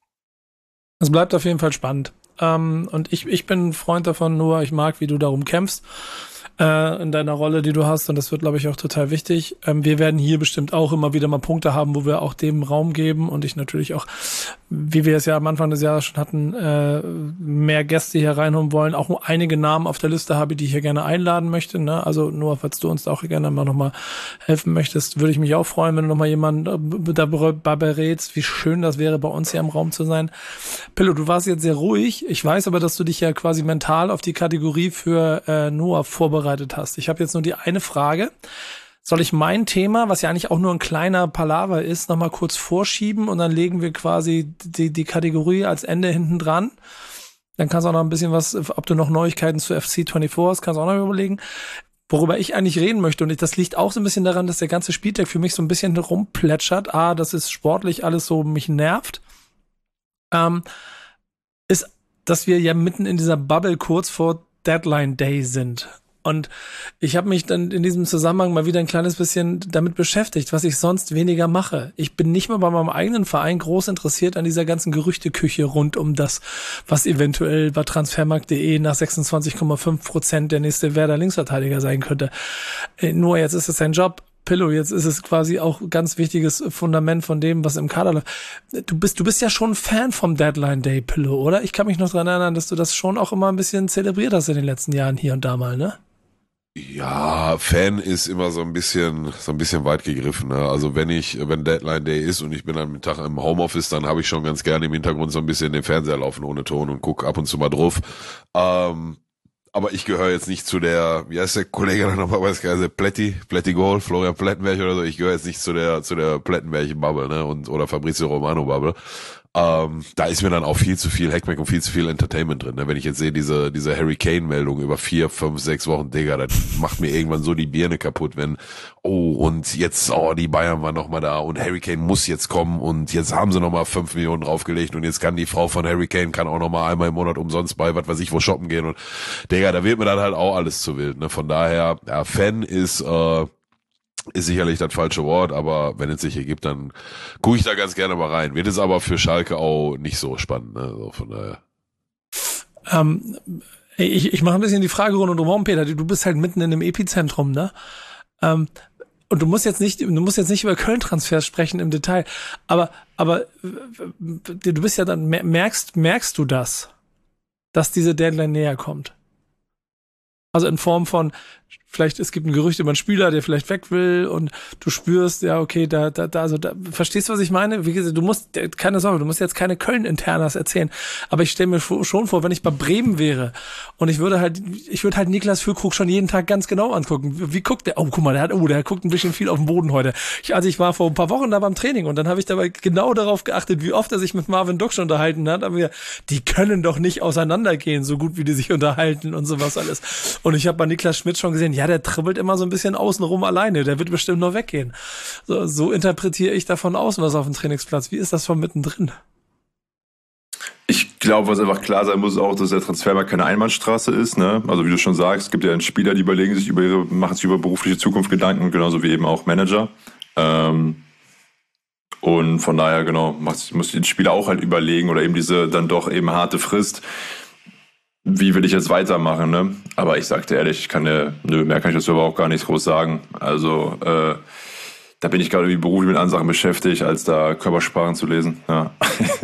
Es bleibt auf jeden Fall spannend. Ähm, und ich ich bin ein Freund davon, nur ich mag, wie du darum kämpfst. In deiner Rolle, die du hast, und das wird, glaube ich, auch total wichtig. Ähm, wir werden hier bestimmt auch immer wieder mal Punkte haben, wo wir auch dem Raum geben und ich natürlich auch, wie wir es ja am Anfang des Jahres schon hatten, äh, mehr Gäste hier reinholen wollen. Auch einige Namen auf der Liste habe, die ich hier gerne einladen möchte. Ne? Also nur, falls du uns da auch gerne mal nochmal helfen möchtest, würde ich mich auch freuen, wenn du nochmal jemanden dabei berätst, wie schön das wäre, bei uns hier im Raum zu sein. Pillow, du warst jetzt sehr ruhig. Ich weiß aber, dass du dich ja quasi mental auf die Kategorie für äh, Noah vorbereitet hast. Ich habe jetzt nur die eine Frage. Soll ich mein Thema, was ja eigentlich auch nur ein kleiner Palaver ist, nochmal kurz vorschieben und dann legen wir quasi die, die Kategorie als Ende hinten dran? Dann kannst du auch noch ein bisschen was, ob du noch Neuigkeiten zu F C vierundzwanzig hast, kannst du auch noch überlegen. Worüber ich eigentlich reden möchte, und ich, das liegt auch so ein bisschen daran, dass der ganze Spieltag für mich so ein bisschen rumplätschert. Ah, das ist sportlich alles so, mich nervt. Ähm, ist, dass wir ja mitten in dieser Bubble kurz vor Deadline Day sind. Und ich habe mich dann in diesem Zusammenhang mal wieder ein kleines bisschen damit beschäftigt, was ich sonst weniger mache. Ich bin nicht mal bei meinem eigenen Verein groß interessiert an dieser ganzen Gerüchteküche rund um das, was eventuell bei Transfermarkt punkt de nach sechsundzwanzig Komma fünf Prozent der nächste Werder Linksverteidiger sein könnte. Nur jetzt ist es sein Job. Pillow, jetzt ist es quasi auch ganz wichtiges Fundament von dem, was im Kader läuft. Du bist, du bist ja schon Fan vom Deadline Day, Pillow, oder? Ich kann mich noch daran erinnern, dass du das schon auch immer ein bisschen zelebriert hast in den letzten Jahren hier und da mal, ne? Ja, Fan ist immer so ein bisschen, so ein bisschen weit gegriffen, ne? Also wenn ich, wenn Deadline Day ist und ich bin am Tag im Homeoffice, dann habe ich schon ganz gerne im Hintergrund so ein bisschen den Fernseher laufen ohne Ton und guck ab und zu mal drauf. Ähm, aber ich gehöre jetzt nicht zu der, wie heißt der Kollege da nochmal, weiß gar nicht, Plätti, Plätti Goal, Florian Plettenberg oder so. Ich gehöre jetzt nicht zu der, zu der Plettenberg-Bubble, ne? Und, oder Fabrizio Romano-Bubble. Ähm, da ist mir dann auch viel zu viel Hackmack und viel zu viel Entertainment drin. Ne? Wenn ich jetzt sehe, diese diese Harry Kane-Meldung über vier, fünf, sechs Wochen, Digga, das macht mir irgendwann so die Birne kaputt, wenn, oh, und jetzt, oh, die Bayern waren nochmal da und Harry Kane muss jetzt kommen und jetzt haben sie nochmal fünf Millionen draufgelegt und jetzt kann die Frau von Harry Kane, kann auch nochmal einmal im Monat umsonst bei, was weiß ich, wo shoppen gehen und, Digga, da wird mir dann halt auch alles zu wild. Ne? Von daher, ja, Fan ist, äh, ist sicherlich das falsche Wort, aber wenn es sich hier gibt, dann gucke ich da ganz gerne mal rein. Wird es aber für Schalke auch nicht so spannend, ne? So von daher. Ähm, ich ich mache ein bisschen die Fragerunde drumherum, Peter. Du bist halt mitten in dem Epizentrum, ne? Ähm, und du musst jetzt nicht, du musst jetzt nicht über Köln-Transfers sprechen im Detail, aber aber du bist ja dann merkst merkst du das, dass diese Deadline näher kommt? Also in Form von, vielleicht, es gibt ein Gerücht über einen Spieler, der vielleicht weg will und du spürst, ja, okay, da, da, da, also da, verstehst du, was ich meine? Wie gesagt, du musst, keine Sorge, du musst jetzt keine Köln-Internas erzählen, aber ich stelle mir schon vor, wenn ich bei Bremen wäre und ich würde halt, ich würde halt Niklas Füllkrug schon jeden Tag ganz genau angucken. Wie, wie guckt der? Oh, guck mal, der hat, oh, der guckt ein bisschen viel auf den Boden heute. Ich, also ich war vor ein paar Wochen da beim Training und dann habe ich dabei genau darauf geachtet, wie oft er sich mit Marvin Duksch unterhalten hat, aber wir, die können doch nicht auseinandergehen, so gut wie die sich unterhalten und sowas alles. Und ich habe bei Niklas Schmidt schon gesehen, ja, der tribbelt immer so ein bisschen außenrum alleine, der wird bestimmt noch weggehen. So, so interpretiere ich davon außen was auf dem Trainingsplatz. Wie ist das von mittendrin? Ich glaube, was einfach klar sein muss, ist auch, dass der Transfermarkt keine Einbahnstraße ist. Ne? Also wie du schon sagst, es gibt ja Spieler, die überlegen sich über ihre, machen sich über berufliche Zukunft Gedanken, genauso wie eben auch Manager. Ähm, Und von daher, genau, muss, muss die Spieler auch halt überlegen oder eben diese dann doch eben harte Frist. Wie will ich jetzt weitermachen, ne? Aber ich sagte ehrlich, ich kann ja, nö, mehr kann ich dazu aber auch gar nicht groß sagen. Also, äh, da bin ich gerade irgendwie beruflich mit anderen Sachen beschäftigt, als da Körpersprachen zu lesen, ja.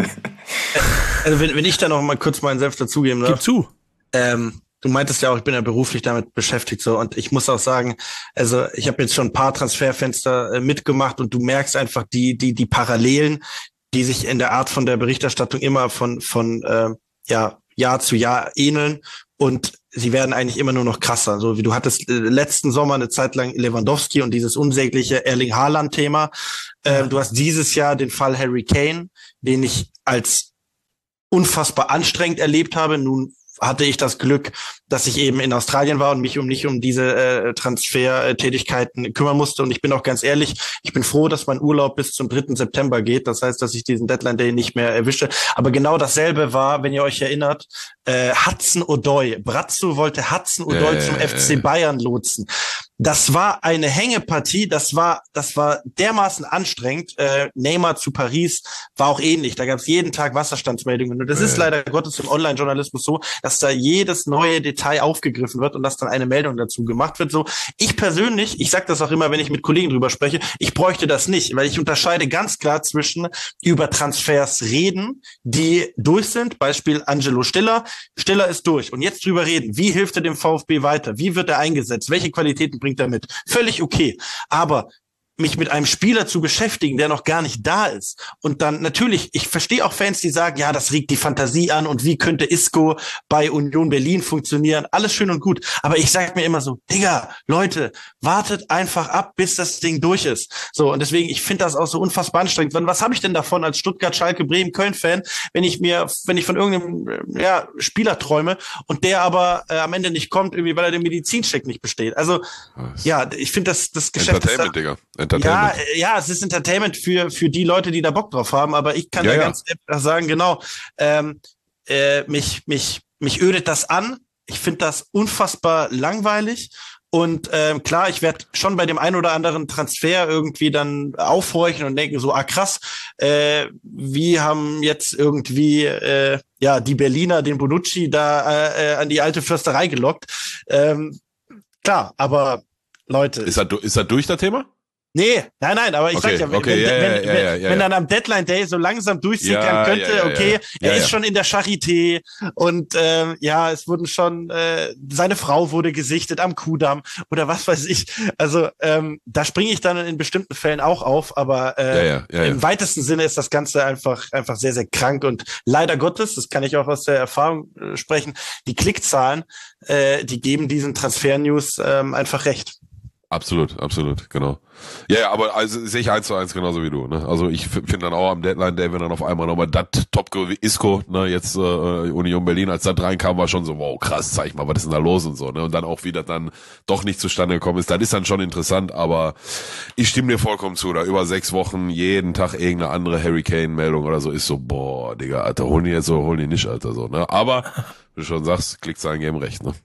Also, wenn, wenn ich da noch mal kurz meinen Senf dazugeben darf. Gib zu. Ähm, du meintest ja auch, ich bin ja beruflich damit beschäftigt, so. Und ich muss auch sagen, also, ich habe jetzt schon ein paar Transferfenster äh, mitgemacht und du merkst einfach die, die, die Parallelen, die sich in der Art von der Berichterstattung immer von, von, äh, ja, Jahr zu Jahr ähneln und sie werden eigentlich immer nur noch krasser. So wie du hattest äh, letzten Sommer eine Zeit lang Lewandowski und dieses unsägliche Erling Haaland-Thema. Ähm, du hast dieses Jahr den Fall Harry Kane, den ich als unfassbar anstrengend erlebt habe. Nun hatte ich das Glück, dass ich eben in Australien war und mich um nicht um diese äh, Transfertätigkeiten kümmern musste. Und ich bin auch ganz ehrlich, ich bin froh, dass mein Urlaub bis zum dritten September geht. Das heißt, dass ich diesen Deadline Day nicht mehr erwische. Aber genau dasselbe war, wenn ihr euch erinnert, äh, Hudson-Odoi. Brazzo wollte Hudson-Odoi äh, zum F C Bayern lotsen. Das war eine Hängepartie, das war das war dermaßen anstrengend. Äh, Neymar zu Paris war auch ähnlich. Da gab es jeden Tag Wasserstandsmeldungen. Und das äh. ist leider Gottes im Online-Journalismus so, dass da jedes neue Detail aufgegriffen wird und dass dann eine Meldung dazu gemacht wird. So, ich persönlich, ich sage das auch immer, wenn ich mit Kollegen drüber spreche, ich bräuchte das nicht, weil ich unterscheide ganz klar zwischen über Transfers reden, die durch sind. Beispiel Angelo Stiller. Stiller ist durch. Und jetzt drüber reden. Wie hilft er dem VfB weiter? Wie wird er eingesetzt? Welche Qualitäten bringt er mit? Völlig okay. Aber mich mit einem Spieler zu beschäftigen, der noch gar nicht da ist. Und dann natürlich, ich verstehe auch Fans, die sagen, ja, das regt die Fantasie an und wie könnte Isco bei Union Berlin funktionieren? Alles schön und gut. Aber ich sage mir immer so, Digga, Leute, wartet einfach ab, bis das Ding durch ist. So, und deswegen, ich finde das auch so unfassbar anstrengend. Was habe ich denn davon als Stuttgart, Schalke, Bremen, Köln-Fan, wenn ich mir, wenn ich von irgendeinem ja, Spieler träume und der aber äh, am Ende nicht kommt, irgendwie, weil er den Medizincheck nicht besteht. Also, Was? ja, ich finde das, das Geschäft Entertainment, ist da, Digga. Ja, ja, es ist Entertainment für für die Leute, die da Bock drauf haben, aber ich kann ja, ja ganz einfach sagen, genau, ähm, äh, mich mich mich ödet das an. Ich finde das unfassbar langweilig und ähm, klar, ich werde schon bei dem einen oder anderen Transfer irgendwie dann aufhorchen und denken so, ah krass, äh, wie haben jetzt irgendwie äh, ja die Berliner den Bonucci da äh, an die alte Försterei gelockt. Ähm, klar, aber Leute, ist das ist das durch das Thema? Nee, nein, nein, aber ich okay, sag ja, wenn, okay, wenn, ja, wenn, ja, ja, ja, wenn ja. dann am Deadline Day so langsam durchsickern ja, könnte, ja, ja, okay, ja. er Ja, ist ja. schon in der Charité und ähm, ja, es wurden schon, äh, seine Frau wurde gesichtet am Kudamm oder was weiß ich. Also ähm, da springe ich dann in bestimmten Fällen auch auf, aber äh, Ja, ja, ja, ja. im weitesten Sinne ist das Ganze einfach einfach sehr, sehr krank und leider Gottes, das kann ich auch aus der Erfahrung äh, sprechen, die Klickzahlen, äh, die geben diesen Transfer-News ähm, einfach recht. Absolut, absolut, genau. Ja, ja, aber also sehe ich eins zu eins genauso wie du. Ne? Also ich finde dann auch am Deadline Day, wenn dann auf einmal nochmal das Top Isco, ne, jetzt äh, Union Berlin, als das reinkam, war schon so, wow, krass, zeig mal, was ist denn da los und so. Ne? Und dann auch, wie das dann doch nicht zustande gekommen ist, das ist dann schon interessant, aber ich stimme dir vollkommen zu, da über sechs Wochen jeden Tag irgendeine andere Harry Kane-Meldung oder so ist so, boah, Digga, Alter, holen die jetzt so, holen die nicht, Alter, so. Ne? Aber, wie du schon sagst, Klickzahlen geben recht, ne?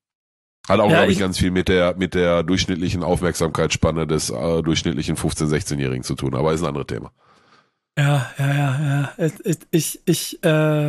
Hat auch, ja, glaube ich, ich, ganz viel mit der mit der durchschnittlichen Aufmerksamkeitsspanne des äh, durchschnittlichen fünfzehn-, sechzehn-Jährigen zu tun, aber ist ein anderes Thema. Ja, ja, ja, ja. Ich, ich, ich äh,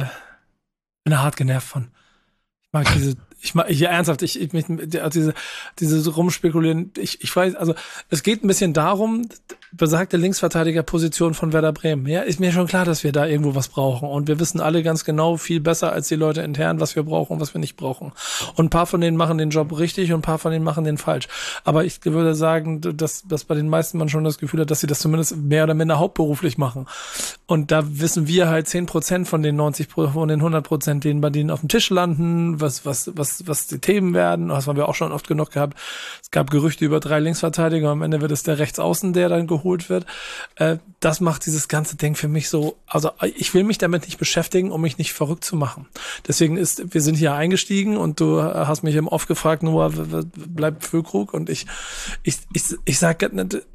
bin da hart genervt von. Ich mag diese, ich mag, ja, ernsthaft, ich, ich mich, diese, diese rumspekulieren, ich, ich weiß, also, es geht ein bisschen darum, besagte Linksverteidigerposition von Werder Bremen. Ja, ist mir schon klar, dass wir da irgendwo was brauchen. Und wir wissen alle ganz genau, viel besser als die Leute intern, was wir brauchen und was wir nicht brauchen. Und ein paar von denen machen den Job richtig und ein paar von denen machen den falsch. Aber ich würde sagen, dass, dass bei den meisten man schon das Gefühl hat, dass sie das zumindest mehr oder minder hauptberuflich machen. Und da wissen wir halt zehn Prozent von den neunzig, von den hundert Prozent, denen bei denen auf dem Tisch landen, was, was, was, was die Themen werden. Das haben wir auch schon oft genug gehabt. Es gab Gerüchte über drei Linksverteidiger. Am Ende wird es der Rechtsaußen, der dann geholt wird. Äh, das macht dieses ganze Ding für mich so, also ich will mich damit nicht beschäftigen, um mich nicht verrückt zu machen. Deswegen ist, wir sind hier eingestiegen und du hast mich im Off gefragt, Noah, bleibt Füllkrug und ich, ich, ich, ich sage,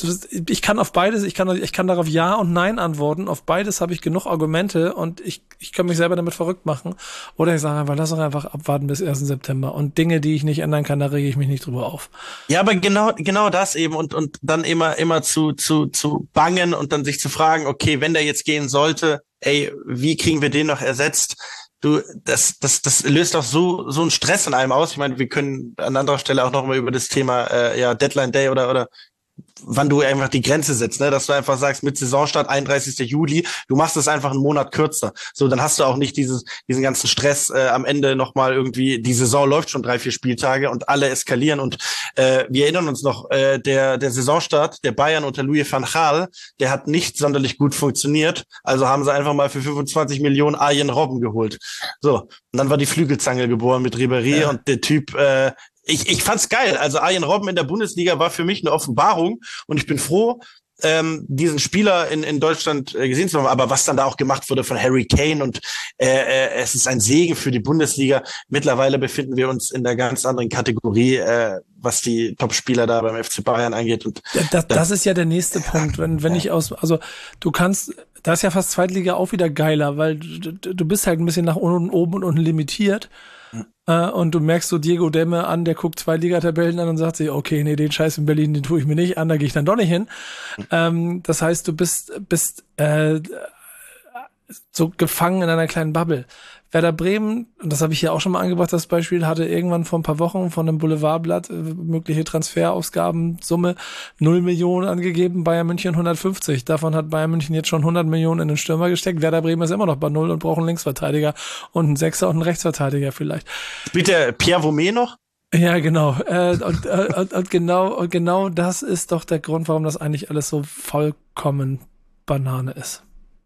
ich kann auf beides, ich kann, ich kann darauf Ja und Nein antworten. Auf beides habe ich genug Argumente und ich, ich kann mich selber damit verrückt machen. Oder ich sage einfach, lass doch einfach abwarten bis ersten September und Dinge, die ich nicht ändern kann, da rege ich mich nicht drüber auf. Ja, aber genau, genau das eben und, und dann immer, immer zu, zu zu, zu bangen und dann sich zu fragen, okay, wenn der jetzt gehen sollte, ey, wie kriegen wir den noch ersetzt? Du, das, das, das löst auch so, so einen Stress in einem aus. Ich meine, wir können an anderer Stelle auch noch mal über das Thema, äh, ja, Deadline Day oder, oder, wann du einfach die Grenze setzt, ne, dass du einfach sagst, mit Saisonstart einunddreißigsten Juli, du machst es einfach einen Monat kürzer. So, dann hast du auch nicht dieses, diesen ganzen Stress äh, am Ende nochmal irgendwie, die Saison läuft schon drei, vier Spieltage und alle eskalieren und äh, wir erinnern uns noch, äh, der der Saisonstart der Bayern unter Louis van Gaal, der hat nicht sonderlich gut funktioniert, also haben sie einfach mal für fünfundzwanzig Millionen Arjen Robben geholt. So, und dann war die Flügelzange geboren mit Ribéry ja. und der Typ, äh, Ich, ich fand's geil. Also Arjen Robben in der Bundesliga war für mich eine Offenbarung und ich bin froh, ähm, diesen Spieler in, in Deutschland äh, gesehen zu haben. Aber was dann da auch gemacht wurde von Harry Kane und äh, äh, es ist ein Segen für die Bundesliga. Mittlerweile befinden wir uns in der ganz anderen Kategorie, äh, was die Top-Spieler da beim F C Bayern angeht. Und das, das ist ja der nächste Punkt. Wenn, wenn ich aus, also du kannst, da ist ja fast Zweitliga auch wieder geiler, weil du, du bist halt ein bisschen nach unten, oben und unten limitiert. Und du merkst so Diego Demme an, der guckt zwei Ligatabellen an und sagt sich, okay, nee, den Scheiß in Berlin, den tue ich mir nicht an, da gehe ich dann doch nicht hin. Ähm, das heißt, du bist, bist äh, so gefangen in einer kleinen Bubble. Werder Bremen, und das habe ich hier auch schon mal angebracht, das Beispiel, hatte irgendwann vor ein paar Wochen von einem Boulevardblatt äh, mögliche Transferausgabensumme null Millionen angegeben, Bayern München hundertfünfzig. Davon hat Bayern München jetzt schon hundert Millionen in den Stürmer gesteckt. Werder Bremen ist immer noch bei null und braucht einen Linksverteidiger und einen Sechser und einen Rechtsverteidiger vielleicht. Spielt der Pierre Vomé noch? Ja, genau. Äh, und, äh, und, und genau. Und genau das ist doch der Grund, warum das eigentlich alles so vollkommen Banane ist.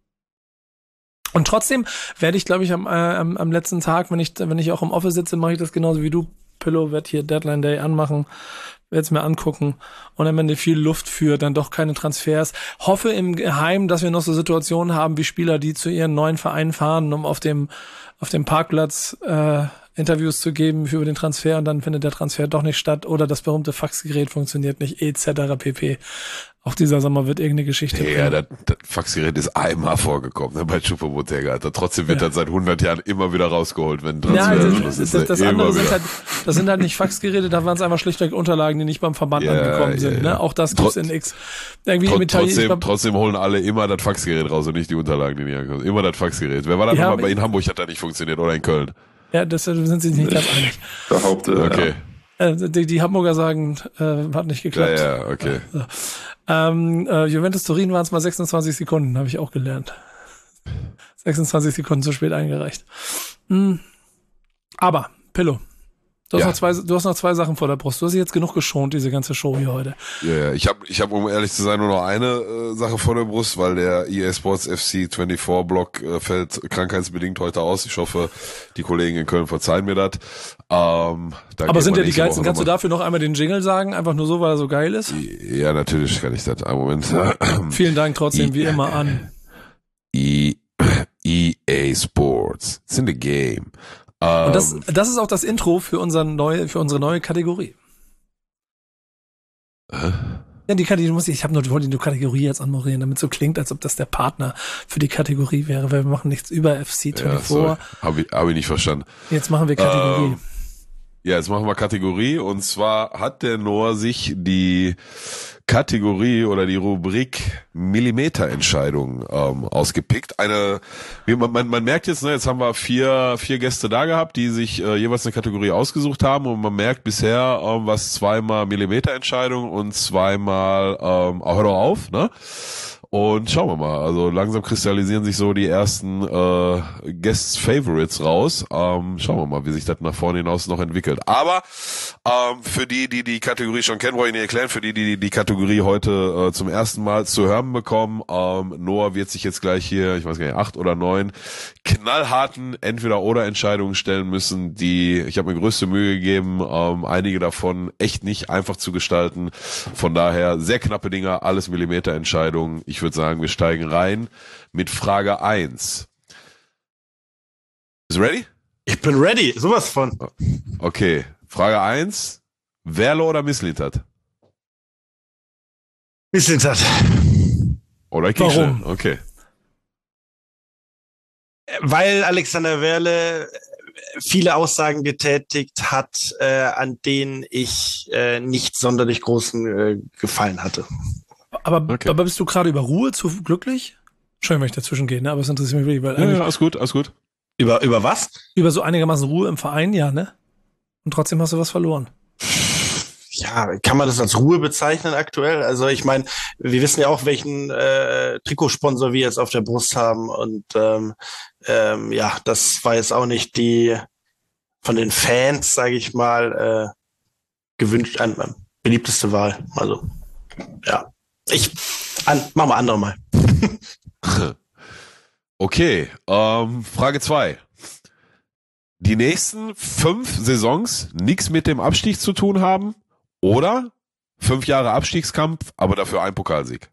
Und trotzdem werde ich, glaube ich, am, äh, am, am letzten Tag, wenn ich, wenn ich auch im Office sitze, mache ich das genauso wie du, Pillow, werde hier Deadline Day anmachen, werde es mir angucken und am Ende viel Luft für dann doch keine Transfers. Hoffe im Geheimen, dass wir noch so Situationen haben wie Spieler, die zu ihren neuen Vereinen fahren, um auf dem, auf dem Parkplatz äh, Interviews zu geben über den Transfer und dann findet der Transfer doch nicht statt oder das berühmte Faxgerät funktioniert nicht, et cetera pp. Auch dieser Sommer wird irgendeine Geschichte bringen. Ja, das, das Faxgerät ist einmal vorgekommen, ne, bei Choupo-Moting. Trotzdem wird ja. das seit hundert Jahren immer wieder rausgeholt, wenn Transfer ja, das, ist. Das, das andere sind halt, das sind halt nicht Faxgeräte, da waren es einfach schlichtweg Unterlagen, die nicht beim Verband ja, angekommen sind. Ja, ja. Ne? Auch das gibt's Trot, in X. Irgendwie trot, im Italien, trotzdem, glaub, trotzdem holen alle immer das Faxgerät raus und nicht die Unterlagen, die nicht ankommen. Immer das Faxgerät. Wer war da ja, nochmal? Bei in Hamburg hat das nicht funktioniert oder in Köln? Ja, das sind sie nicht ganz einig. Behaupte, okay. Ja. Die, die Hamburger sagen, äh, hat nicht geklappt. Ja, ja, okay. So. Ähm, äh, Juventus Turin waren es mal sechsundzwanzig Sekunden, habe ich auch gelernt. sechsundzwanzig Sekunden zu spät eingereicht. Mhm. Aber, Pillow, du hast, ja. noch zwei, du hast noch zwei Sachen vor der Brust. Du hast dich jetzt genug geschont, diese ganze Show hier heute. Ja, ja. Ich habe, ich hab, um ehrlich zu sein, nur noch eine äh, Sache vor der Brust, weil der E A Sports F C vierundzwanzig-Block äh, fällt krankheitsbedingt heute aus. Ich hoffe, die Kollegen in Köln verzeihen mir das. Ähm, Aber sind ja die geilsten. Kannst du dafür noch einmal den Jingle sagen? Einfach nur so, weil er so geil ist? Ja, natürlich kann ich das. Einen Moment. Vielen Dank trotzdem, I, wie immer, an E, E A Sports. It's in the game. Und das, das ist auch das Intro für, unseren neue, für unsere neue Kategorie. Hä? Ja, die Kategorie, ich habe nur wollte die Kategorie jetzt anmoderieren, damit so klingt, als ob das der Partner für die Kategorie wäre, weil wir machen nichts über F C vierundzwanzig. Ja, habe ich, hab ich nicht verstanden. Jetzt machen wir Kategorie. Ähm, ja, jetzt machen wir Kategorie und zwar hat der Noah sich die Kategorie oder die Rubrik Millimeterentscheidung ähm, ausgepickt. Eine, man, man, man merkt jetzt, ne, jetzt haben wir vier vier Gäste da gehabt, die sich äh, jeweils eine Kategorie ausgesucht haben und man merkt bisher, ähm, was zweimal Millimeterentscheidung und zweimal, ähm, hör doch auf, ne? Und schauen wir mal, also langsam kristallisieren sich so die ersten äh, Guest Favorites raus. Ähm, schauen wir mal, wie sich das nach vorne hinaus noch entwickelt. Aber ähm, für die, die die Kategorie schon kennen, wollte ich nicht erklären, für die, die die Kategorie heute äh, zum ersten Mal zu hören bekommen, ähm, Noah wird sich jetzt gleich hier, ich weiß gar nicht, acht oder neun knallharten Entweder-oder-Entscheidungen stellen müssen, die, ich habe mir größte Mühe gegeben, ähm, einige davon echt nicht einfach zu gestalten. Von daher sehr knappe Dinger, alles Millimeterentscheidungen. Ich würde sagen, wir steigen rein mit Frage eins. Bist du ready? Ich bin ready, sowas von. Okay, Frage eins. Werle oder Mislintat? Mislintat. Oder Kickstein, okay. Weil Alexander Werle viele Aussagen getätigt hat, äh, an denen ich äh, nicht sonderlich großen äh, Gefallen hatte. Aber, Okay. aber bist du gerade über Ruhe zu glücklich? Schön, wenn ich dazwischen gehe, ne? Aber es interessiert mich wirklich, weil Ja, eigentlich ja, alles gut, alles gut. Über, über was? über so einigermaßen Ruhe im Verein, ja, ne? Und trotzdem hast du was verloren. Ja, kann man das als Ruhe bezeichnen aktuell? Also ich meine, wir wissen ja auch, welchen äh, Trikotsponsor wir jetzt auf der Brust haben. Und ähm, ähm, ja, das war jetzt auch nicht die von den Fans, sage ich mal, äh, gewünscht, an, an beliebteste Wahl. Also ja, ich an, machen wir andere mal. Okay, ähm, Frage zwei. Die nächsten fünf Saisons nichts mit dem Abstieg zu tun haben oder fünf Jahre Abstiegskampf, aber dafür ein Pokalsieg?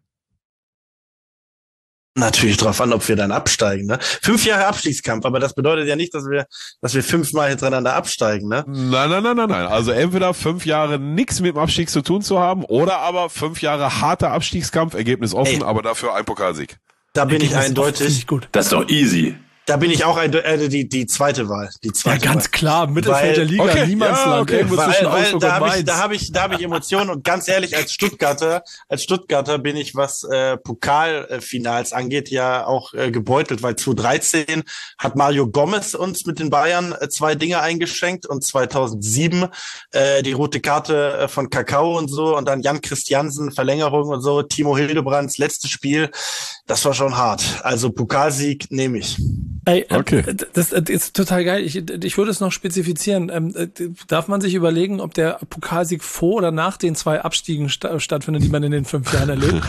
Natürlich drauf an, ob wir dann absteigen. Ne? Fünf Jahre Abstiegskampf, aber das bedeutet ja nicht, dass wir, dass wir fünfmal hintereinander absteigen. Ne? Nein, nein, nein, nein, nein. Also entweder fünf Jahre nichts mit dem Abstieg zu tun zu haben oder aber fünf Jahre harter Abstiegskampf, Ergebnis offen, Ey. aber dafür ein Pokalsieg. Da bin ich Das ist eindeutig. Finde ich gut. Das ist doch easy. Da bin ich auch ein, äh, die, die zweite Wahl. Die Ja, zweite ganz Wahl. klar, Mittelfeld der Liga, okay, Niemandsland, ja, okay. irgendwo Weil, zwischen weil Augsburg da und habe ich, Mainz. da habe ich, da habe ich Emotionen und ganz ehrlich, als Stuttgarter, als Stuttgarter bin ich, was äh, Pokalfinals angeht, ja auch äh, gebeutelt, weil zwanzig dreizehn hat Mario Gomez uns mit den Bayern äh, zwei Dinge eingeschenkt und zweitausendsieben äh, die rote Karte äh, von Kakao und so und dann Jan Christiansen, Verlängerung und so, Timo Hildebrands letztes Spiel, das war schon hart. Also Pokalsieg nehme ich. Ey, äh, Okay. das, das ist total geil. Ich, ich würde es noch spezifizieren. Ähm, äh, darf man sich überlegen, ob der Pokalsieg vor oder nach den zwei Abstiegen sta- stattfindet, die man in den fünf Jahren erlebt?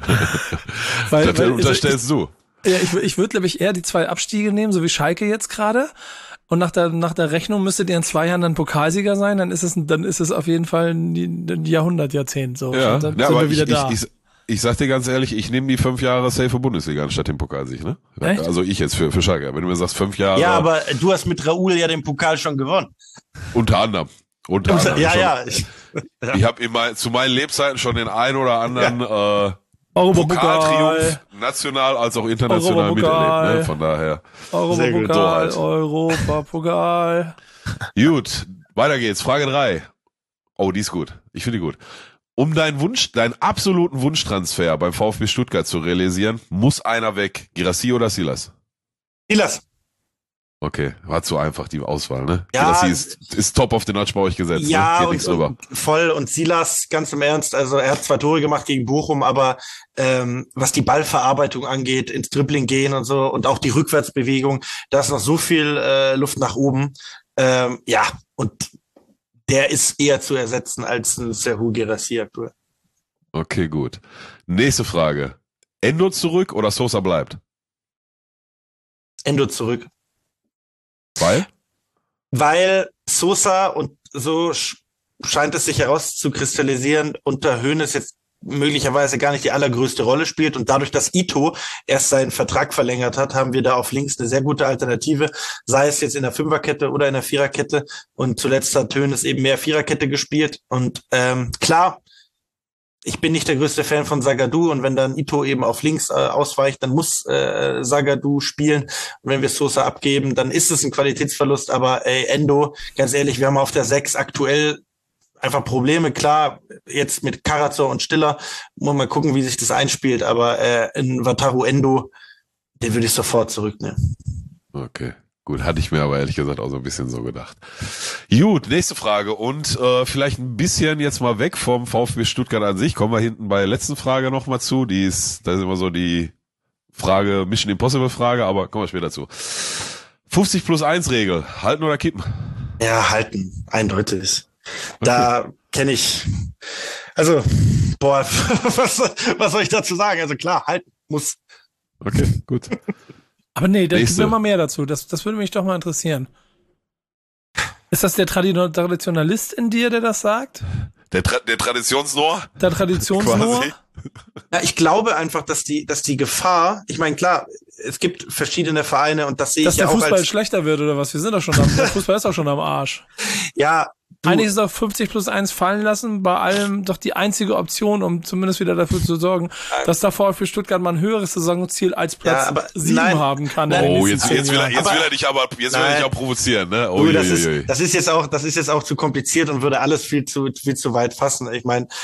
weil, Das weil, unterstellst du. ich, ja, ich, wür- ich würde, glaube ich, eher die zwei Abstiege nehmen, so wie Schalke jetzt gerade. Und nach der, nach der Rechnung müsstet ihr in zwei Jahren dann Pokalsieger sein, dann ist es, ein- dann ist es auf jeden Fall ein, ein Jahrhundert, Jahrzehnt, so. Ja, Und dann ja sind aber wir wieder ich, da. ich, ich, ich sag dir ganz ehrlich, ich nehme die fünf Jahre safe Bundesliga anstatt den Pokalsieg, ne? Echt? Also ich jetzt für, für Schalke. Wenn du mir sagst, fünf Jahre. Ja, aber du hast mit Raoul ja den Pokal schon gewonnen. Unter anderem. Unter anderem. Ja, schon. ja. Ich, Ich habe mein, zu meinen Lebzeiten schon den ein oder anderen äh, Europapokal, Pokaltriumph national als auch international Europapokal. miterlebt. Ne? Von daher. Sehr gut, so Europapokal, halt. Europapokal. Gut, weiter geht's. Frage drei. Oh, die ist gut. Ich finde die gut. Um deinen Wunsch, deinen absoluten Wunschtransfer beim VfB Stuttgart zu realisieren, muss einer weg. Girassi oder Silas? Silas. Okay, war zu einfach die Auswahl, ne? Ja, Girassi ist, ist top of the notch bei euch gesetzt. Ja, ne? Geht und, nichts drüber. und voll. Und Silas, ganz im Ernst, also er hat zwei Tore gemacht gegen Bochum, aber ähm, was die Ballverarbeitung angeht, ins Dribbling gehen und so und auch die Rückwärtsbewegung, da ist noch so viel äh, Luft nach oben. Ähm, ja, und der ist eher zu ersetzen als ein Serhou Girassi aktuell. Okay, gut. Nächste Frage. Endo zurück oder Sosa bleibt? Endo zurück. Weil? Weil Sosa und so sch- scheint es sich herauszukristallisieren, unter Hoeneß jetzt möglicherweise gar nicht die allergrößte Rolle spielt und dadurch, dass Ito erst seinen Vertrag verlängert hat, haben wir da auf links eine sehr gute Alternative, sei es jetzt in der Fünferkette oder in der Viererkette und zuletzt hat Hoeneß eben mehr Viererkette gespielt und ähm, klar, ich bin nicht der größte Fan von Zagadou und wenn dann Ito eben auf links äh, ausweicht, dann muss äh, Zagadou spielen. Und wenn wir Sosa abgeben, dann ist es ein Qualitätsverlust. Aber ey, Endo, ganz ehrlich, wir haben auf der sechs aktuell einfach Probleme. Klar, jetzt mit Karazor und Stiller, muss man gucken, wie sich das einspielt. Aber äh, in Wataru Endo, den würde ich sofort zurücknehmen. Okay. Gut, hatte ich mir aber ehrlich gesagt auch so ein bisschen so gedacht. Gut, nächste Frage und äh, vielleicht ein bisschen jetzt mal weg vom VfB Stuttgart an sich. Kommen wir hinten bei der letzten Frage nochmal zu. Die ist, das ist immer so die Frage, Mission Impossible Frage, aber kommen wir später zu. fünfzig plus eins Regel, halten oder kippen? Ja, halten, eindeutig. Da kenne ich, also, boah, was, was soll ich dazu sagen? Also klar, halten muss. Okay, gut. Aber nee, da gib Nächste. mir mal mehr dazu. Das, das würde mich doch mal interessieren. Ist das der Tradi- Traditionalist in dir, der das sagt? Der, Tra der Traditionsnohr? Der Traditionsnohr? Quasi. Ja, ich glaube einfach, dass die, dass die Gefahr, ich meine, klar, es gibt verschiedene Vereine und das sehe Dass ich ja der auch Fußball als, schlechter wird oder was? Wir sind doch schon am, der Fußball ist doch schon am Arsch. ja, du, Eigentlich ist doch fünfzig plus eins fallen lassen bei allem doch die einzige Option, um zumindest wieder dafür zu sorgen, dass der VfB Stuttgart mal ein höheres Saisonziel als Platz Ja, aber sieben nein, haben kann. nein, in den Oh, nächsten jetzt, zehn jetzt will er, Jahren. jetzt Aber- will er dich aber, jetzt will er Nein. dich auch provozieren, ne? Oh, du, das je, je, je. ist, das ist jetzt auch, das ist jetzt auch zu kompliziert und würde alles viel zu, viel zu weit fassen. Ich meine,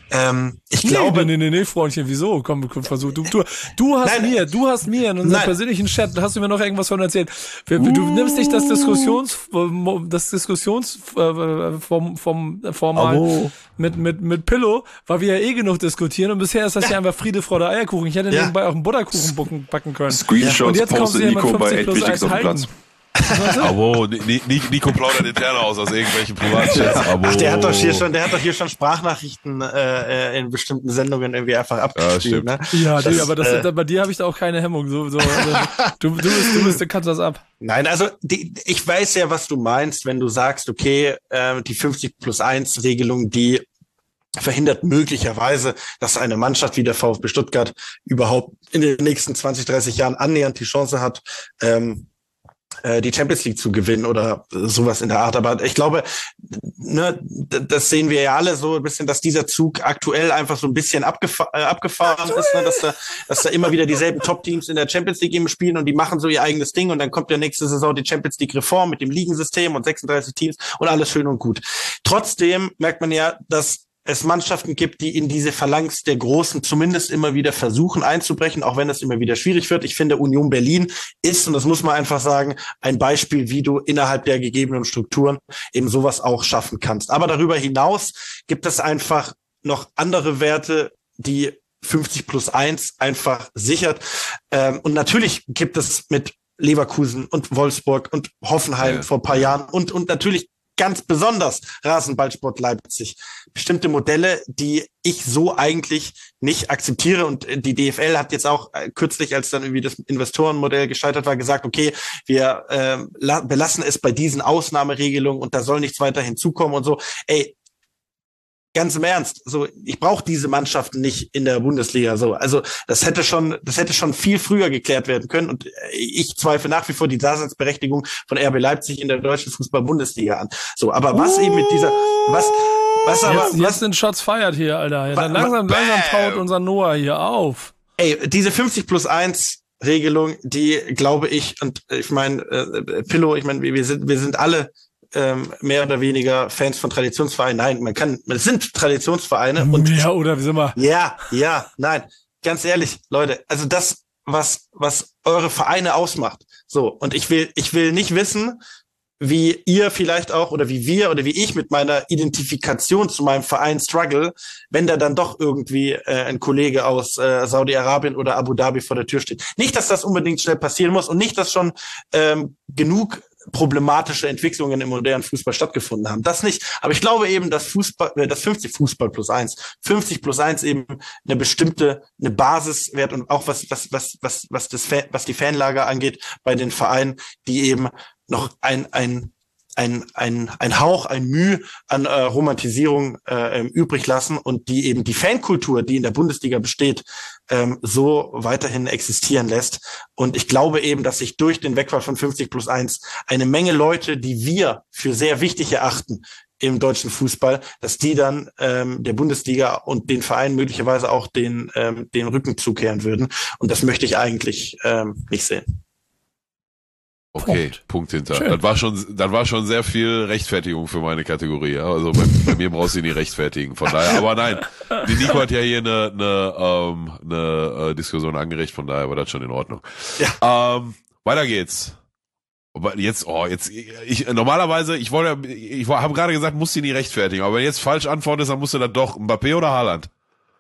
Ähm, ich nee, glaube, nee, nee, nee, Freundchen, wieso? Komm, komm versuch. Du, du, du hast Nein, mir, du hast mir in unserem Nein. persönlichen Chat, hast du mir noch irgendwas von erzählt. Du, uh. du nimmst dich das Diskussions, das Diskussionsform, vom, Formal oh. mit, mit, mit Pillow, weil wir ja eh genug diskutieren und bisher ist das ja, ja einfach Friede, Freude, Eierkuchen. Ich hätte ja. nebenbei auch einen Butterkuchen backen, backen können. Screenshots und jetzt postet Nico bei plus Edwidix auf dem Platz. Abo, Nico plaudert intern aus aus irgendwelchen Privatchats. Abo. Ach, der hat doch hier schon, der hat doch hier schon Sprachnachrichten äh, in bestimmten Sendungen irgendwie einfach abgespielt, ja, ne? Ja, das, die, aber das, äh, bei dir habe ich da auch keine Hemmung. So, so, also, du, du bist, du bist, du kannst das ab. Nein, also die, ich weiß ja, was du meinst, wenn du sagst, okay, äh, die fünfzig plus eins Regelung, die verhindert möglicherweise, dass eine Mannschaft wie der VfB Stuttgart überhaupt in den nächsten zwanzig, dreißig Jahren annähernd die Chance hat, ähm, die Champions League zu gewinnen oder sowas in der Art. Aber ich glaube, ne, das sehen wir ja alle so ein bisschen, dass dieser Zug aktuell einfach so ein bisschen abgefa- äh, abgefahren ist, ne, dass da, dass da immer wieder dieselben Top-Teams in der Champions League eben spielen und die machen so ihr eigenes Ding und dann kommt ja nächste Saison die Champions League Reform mit dem Ligensystem und sechsunddreißig Teams und alles schön und gut. Trotzdem merkt man ja, dass es Mannschaften gibt, die in diese Phalanx der Großen zumindest immer wieder versuchen einzubrechen, auch wenn es immer wieder schwierig wird. Ich finde, Union Berlin ist, und das muss man einfach sagen, ein Beispiel, wie du innerhalb der gegebenen Strukturen eben sowas auch schaffen kannst. Aber darüber hinaus gibt es einfach noch andere Werte, die fünfzig plus eins einfach sichert. Und natürlich gibt es mit Leverkusen und Wolfsburg und Hoffenheim ja. vor ein paar Jahren und, und natürlich ganz besonders Rasenballsport Leipzig. Bestimmte Modelle, die ich so eigentlich nicht akzeptiere. Und die D F L hat jetzt auch kürzlich, als dann irgendwie das Investorenmodell gescheitert war, gesagt, okay, wir äh, belassen es bei diesen Ausnahmeregelungen und da soll nichts weiter hinzukommen und so. Ey, ganz im Ernst, so ich brauche diese Mannschaften nicht in der Bundesliga. So, also das hätte schon, das hätte schon viel früher geklärt werden können. Und ich zweifle nach wie vor die Daseinsberechtigung von R B Leipzig in der deutschen Fußball-Bundesliga an. So, aber was uh, eben mit dieser, was, was aber, jetzt, was, jetzt sind Shots feiert hier, Alter. Ja, dann langsam, bam. langsam taut unser Noah hier auf. Ey, diese fünfzig plus eins Regelung, die glaube ich, und ich meine, äh, Pillow, ich meine, wir sind, wir sind alle Ähm, mehr oder weniger Fans von Traditionsvereinen. Nein, man kann, es sind Traditionsvereine und ja, oder wie sind wir? Ja, ja, nein, ganz ehrlich, Leute, also das, was was eure Vereine ausmacht. So, und ich will ich will nicht wissen, wie ihr vielleicht auch oder wie wir oder wie ich mit meiner Identifikation zu meinem Verein struggle, wenn da dann doch irgendwie äh, ein Kollege aus äh, Saudi-Arabien oder Abu Dhabi vor der Tür steht. Nicht, dass das unbedingt schnell passieren muss und nicht, dass schon ähm, genug problematische Entwicklungen im modernen Fußball stattgefunden haben. Das nicht. Aber ich glaube eben, dass Fußball, äh, das fünfzig Fußball plus eins, fünfzig plus eins eben eine bestimmte, eine Basis wert und auch was, was, was, was, was das, was die Fanlager angeht bei den Vereinen, die eben noch ein, ein, ein, ein, ein Hauch, ein Mühe an äh, Romantisierung äh, übrig lassen und die eben die Fankultur, die in der Bundesliga besteht, ähm, so weiterhin existieren lässt. Und ich glaube eben, dass sich durch den Wegfall von fünfzig plus eins eine Menge Leute, die wir für sehr wichtig erachten im deutschen Fußball, dass die dann ähm, der Bundesliga und den Vereinen möglicherweise auch den, ähm, den Rücken zukehren würden. Und das möchte ich eigentlich ähm, nicht sehen. Okay, Punkt, Punkt hinter. Schön. Das war schon, das war schon sehr viel Rechtfertigung für meine Kategorie. Ja? Also bei, bei mir brauchst du nie rechtfertigen. Von daher, aber nein, die Nico hat ja hier eine, eine, ähm, eine äh, Diskussion angeregt. Von daher war das schon in Ordnung. Ja. Ähm, weiter geht's. Aber jetzt, oh, jetzt, ich normalerweise, ich wollte, ich habe gerade gesagt, musst du nie rechtfertigen. Aber wenn jetzt falsch antwortest, dann musst du das doch Mbappé oder Haaland?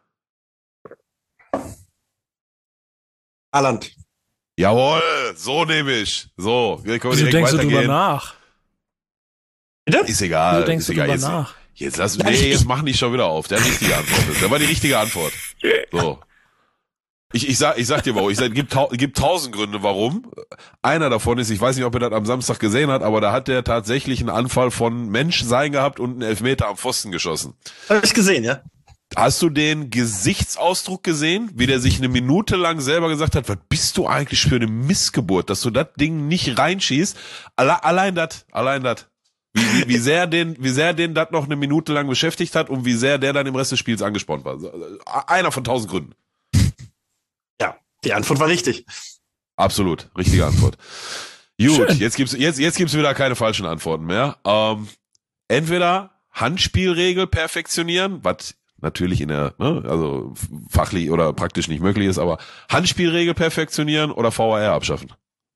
Haaland. Jawohl, so nehme ich. So, wir können Wieso direkt denkst weitergehen. du drüber nach? Bitte? Ist egal. Wieso denkst ist du egal. drüber Jetzt, nach? jetzt lass, nee, jetzt mach nicht schon wieder auf. Der richtige Antwort ist. Der war die richtige Antwort. So. Ich, ich sag, ich sag dir warum. Ich sag, gibt, gibt tausend Gründe, warum. Einer davon ist, ich weiß nicht, ob ihr das am Samstag gesehen habt, aber da hat der tatsächlich einen Anfall von Menschsein gehabt und einen Elfmeter am Pfosten geschossen. Hab ich gesehen, ja. Hast du den Gesichtsausdruck gesehen, wie der sich eine Minute lang selber gesagt hat, was bist du eigentlich für eine Missgeburt, dass du das Ding nicht reinschießt? Alle, allein das, allein das. Wie, wie, wie sehr den, wie sehr den das noch eine Minute lang beschäftigt hat und wie sehr der dann im Rest des Spiels angespornt war. Einer von tausend Gründen. Ja, die Antwort war richtig. Absolut, richtige Antwort. Gut, Schön. jetzt gibt's, jetzt, jetzt gibt's wieder keine falschen Antworten mehr. Ähm, entweder Handspielregel perfektionieren, was natürlich in der, ne, also fachlich oder praktisch nicht möglich ist, aber Handspielregel perfektionieren oder V A R abschaffen?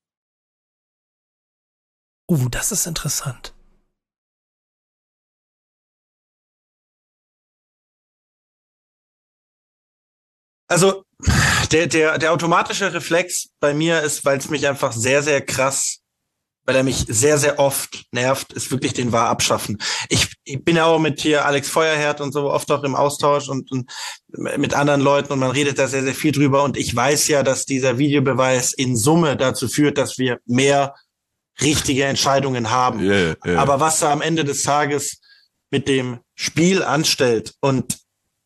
Uh, das ist interessant. Also der, der, der automatische Reflex bei mir ist, weil es mich einfach sehr, sehr krass, weil er mich sehr, sehr oft nervt, ist wirklich den V A R abschaffen. Ich, ich bin ja auch mit hier Alex Feuerherd und so oft auch im Austausch und, und mit anderen Leuten und man redet da sehr, sehr viel drüber und ich weiß ja, dass dieser Videobeweis in Summe dazu führt, dass wir mehr richtige Entscheidungen haben. Yeah, yeah. Aber was er am Ende des Tages mit dem Spiel anstellt und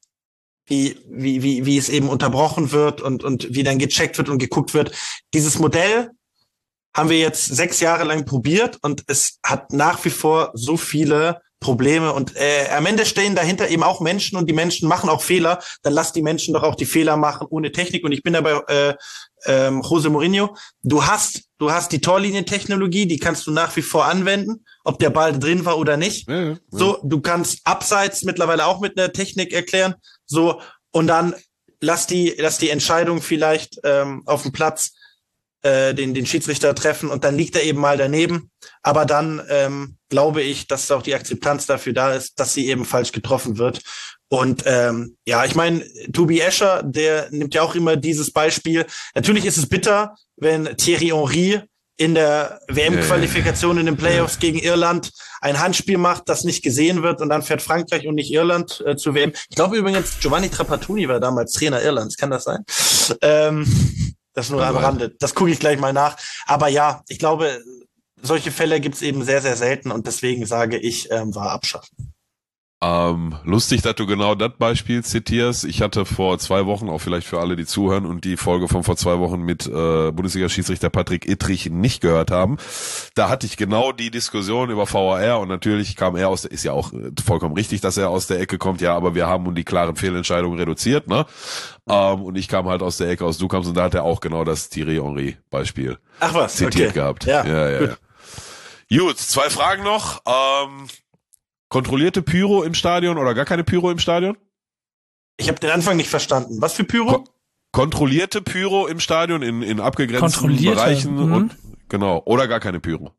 wie, wie, wie, wie es eben unterbrochen wird und, und wie dann gecheckt wird und geguckt wird. Dieses Modell haben wir jetzt sechs Jahre lang probiert und es hat nach wie vor so viele Probleme und äh, am Ende stehen dahinter eben auch Menschen und die Menschen machen auch Fehler. Dann lass die Menschen doch auch die Fehler machen ohne Technik und ich bin dabei äh, ähm, Jose Mourinho. Du hast, du hast die Torlinientechnologie, die kannst du nach wie vor anwenden, ob der Ball drin war oder nicht. Ja, ja. So, du kannst Abseits mittlerweile auch mit einer Technik erklären. So, und dann lass die, lass die Entscheidung vielleicht ähm, auf dem Platz äh, den, den Schiedsrichter treffen und dann liegt er eben mal daneben. Aber dann ähm, glaube ich, dass auch die Akzeptanz dafür da ist, dass sie eben falsch getroffen wird. Und ähm, ja, ich meine, Tobi Escher, der nimmt ja auch immer dieses Beispiel. Natürlich ist es bitter, wenn Thierry Henry in der W M-Qualifikation in den Playoffs gegen Irland ein Handspiel macht, das nicht gesehen wird und dann fährt Frankreich und nicht Irland äh, zur W M. Ich glaube übrigens, Giovanni Trapattoni war damals Trainer Irlands, kann das sein? Ähm, das nur am Rande. Das gucke ich gleich mal nach. Aber ja, ich glaube, solche Fälle gibt's eben sehr, sehr selten und deswegen sage ich, ähm, V A R abschaffen. Ähm, lustig, dass du genau das Beispiel zitierst. Ich hatte vor zwei Wochen, auch vielleicht für alle, die zuhören und die Folge von vor zwei Wochen mit äh, Bundesliga-Schiedsrichter Patrick Ittrich nicht gehört haben, da hatte ich genau die Diskussion über V A R und natürlich kam er aus der, ist ja auch vollkommen richtig, dass er aus der Ecke kommt, ja, aber wir haben die klaren Fehlentscheidungen reduziert, ne? Ähm, und ich kam halt aus der Ecke, aus du kamst und da hat er auch genau das Thierry Henry Beispiel Ach was, zitiert okay. gehabt. Ja, ja, ja, gut. ja. Gut, zwei Fragen noch. Ähm, Kontrollierte Pyro im Stadion oder gar keine Pyro im Stadion? Ich habe den Anfang nicht verstanden. Was für Pyro? Ko- kontrollierte Pyro im Stadion in, in abgegrenzten Bereichen mhm. und genau oder gar keine Pyro.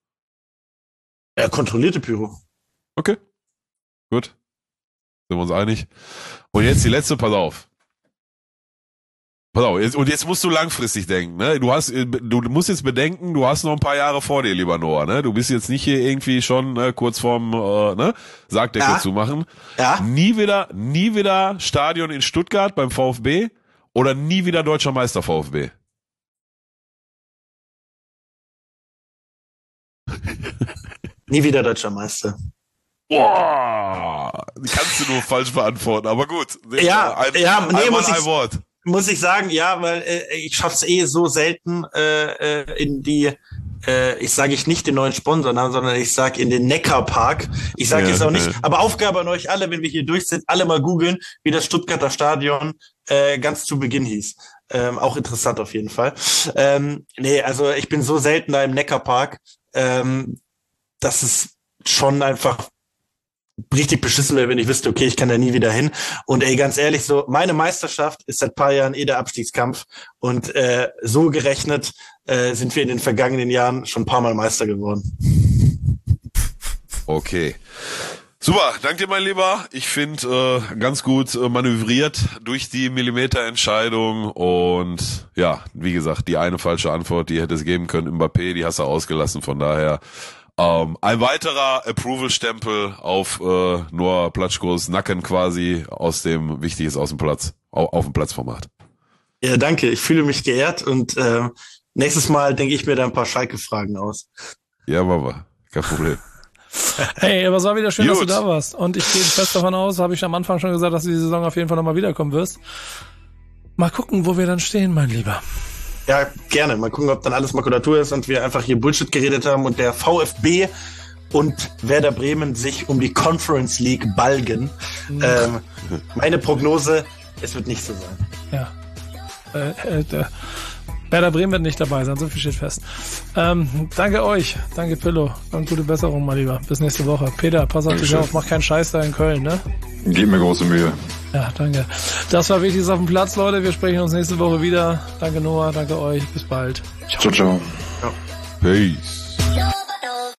Ja, kontrollierte Pyro. Okay, gut, sind wir uns einig. Und jetzt die letzte, pass auf. Pass auf, jetzt, und jetzt musst du langfristig denken, ne? Du hast, du musst jetzt bedenken, du hast noch ein paar Jahre vor dir, lieber Noah, ne? Du bist jetzt nicht hier irgendwie schon ne, kurz vorm, äh, ne? Sargdeckel ja. zu machen. Ja. Nie wieder, nie wieder Stadion in Stuttgart beim VfB oder nie wieder deutscher Meister VfB. Nie wieder deutscher Meister. Boah, kannst du nur falsch beantworten, aber gut. Ja, ein, ja, nee, einmal muss ich, ein Wort. Muss ich sagen, ja, weil äh, ich schaff's eh so selten äh, äh, in die, äh, ich sage ich nicht den neuen Sponsornamen, sondern ich sag in den Neckarpark. Ich sage ja, jetzt auch nicht, ja. aber Aufgabe an euch alle, wenn wir hier durch sind, alle mal googeln, wie das Stuttgarter Stadion äh, ganz zu Beginn hieß. Ähm, auch interessant auf jeden Fall. Ähm, nee, also ich bin so selten da im Neckarpark, ähm, dass es schon einfach richtig beschissen wäre, wenn ich wüsste, okay, ich kann da nie wieder hin. Und ey, ganz ehrlich, so meine Meisterschaft ist seit paar Jahren eh der Abstiegskampf. Und äh, so gerechnet äh, sind wir in den vergangenen Jahren schon ein paar Mal Meister geworden. Okay. Super, danke dir, mein Lieber. Ich finde äh, ganz gut äh, manövriert durch die Millimeterentscheidung und ja, wie gesagt, die eine falsche Antwort, die hätte es geben können, Mbappé, die hast du ausgelassen, von daher ähm, ein weiterer Approval-Stempel auf äh, Noah Platschkos Nacken quasi aus dem Wichtiges aus dem Platz, auf, auf dem Platzformat. Ja, danke, ich fühle mich geehrt und äh, nächstes Mal denke ich mir da ein paar Schalke-Fragen aus. Ja, Mama, kein Problem. Hey, aber es war wieder schön, Gut. dass du da warst. Und ich gehe fest davon aus, habe ich am Anfang schon gesagt, dass du die Saison auf jeden Fall nochmal wiederkommen wirst. Mal gucken, wo wir dann stehen, mein Lieber. Ja, gerne. Mal gucken, ob dann alles Makulatur ist und wir einfach hier Bullshit geredet haben und der VfB und Werder Bremen sich um die Conference League balgen. Mhm. Ähm, meine Prognose, es wird nicht so sein. Ja. Äh, äh, Werder Bremen wird nicht dabei sein, so viel steht fest. Ähm, danke euch, danke Pillow und gute Besserung, mein Lieber. Bis nächste Woche. Peter, pass auf dich auf, mach keinen Scheiß da in Köln, ne? Gebt mir große Mühe. Ja, danke. Das war Wichtiges auf dem Platz, Leute. Wir sprechen uns nächste Woche wieder. Danke Noah, danke euch. Bis bald. Ciao, ciao. Peace.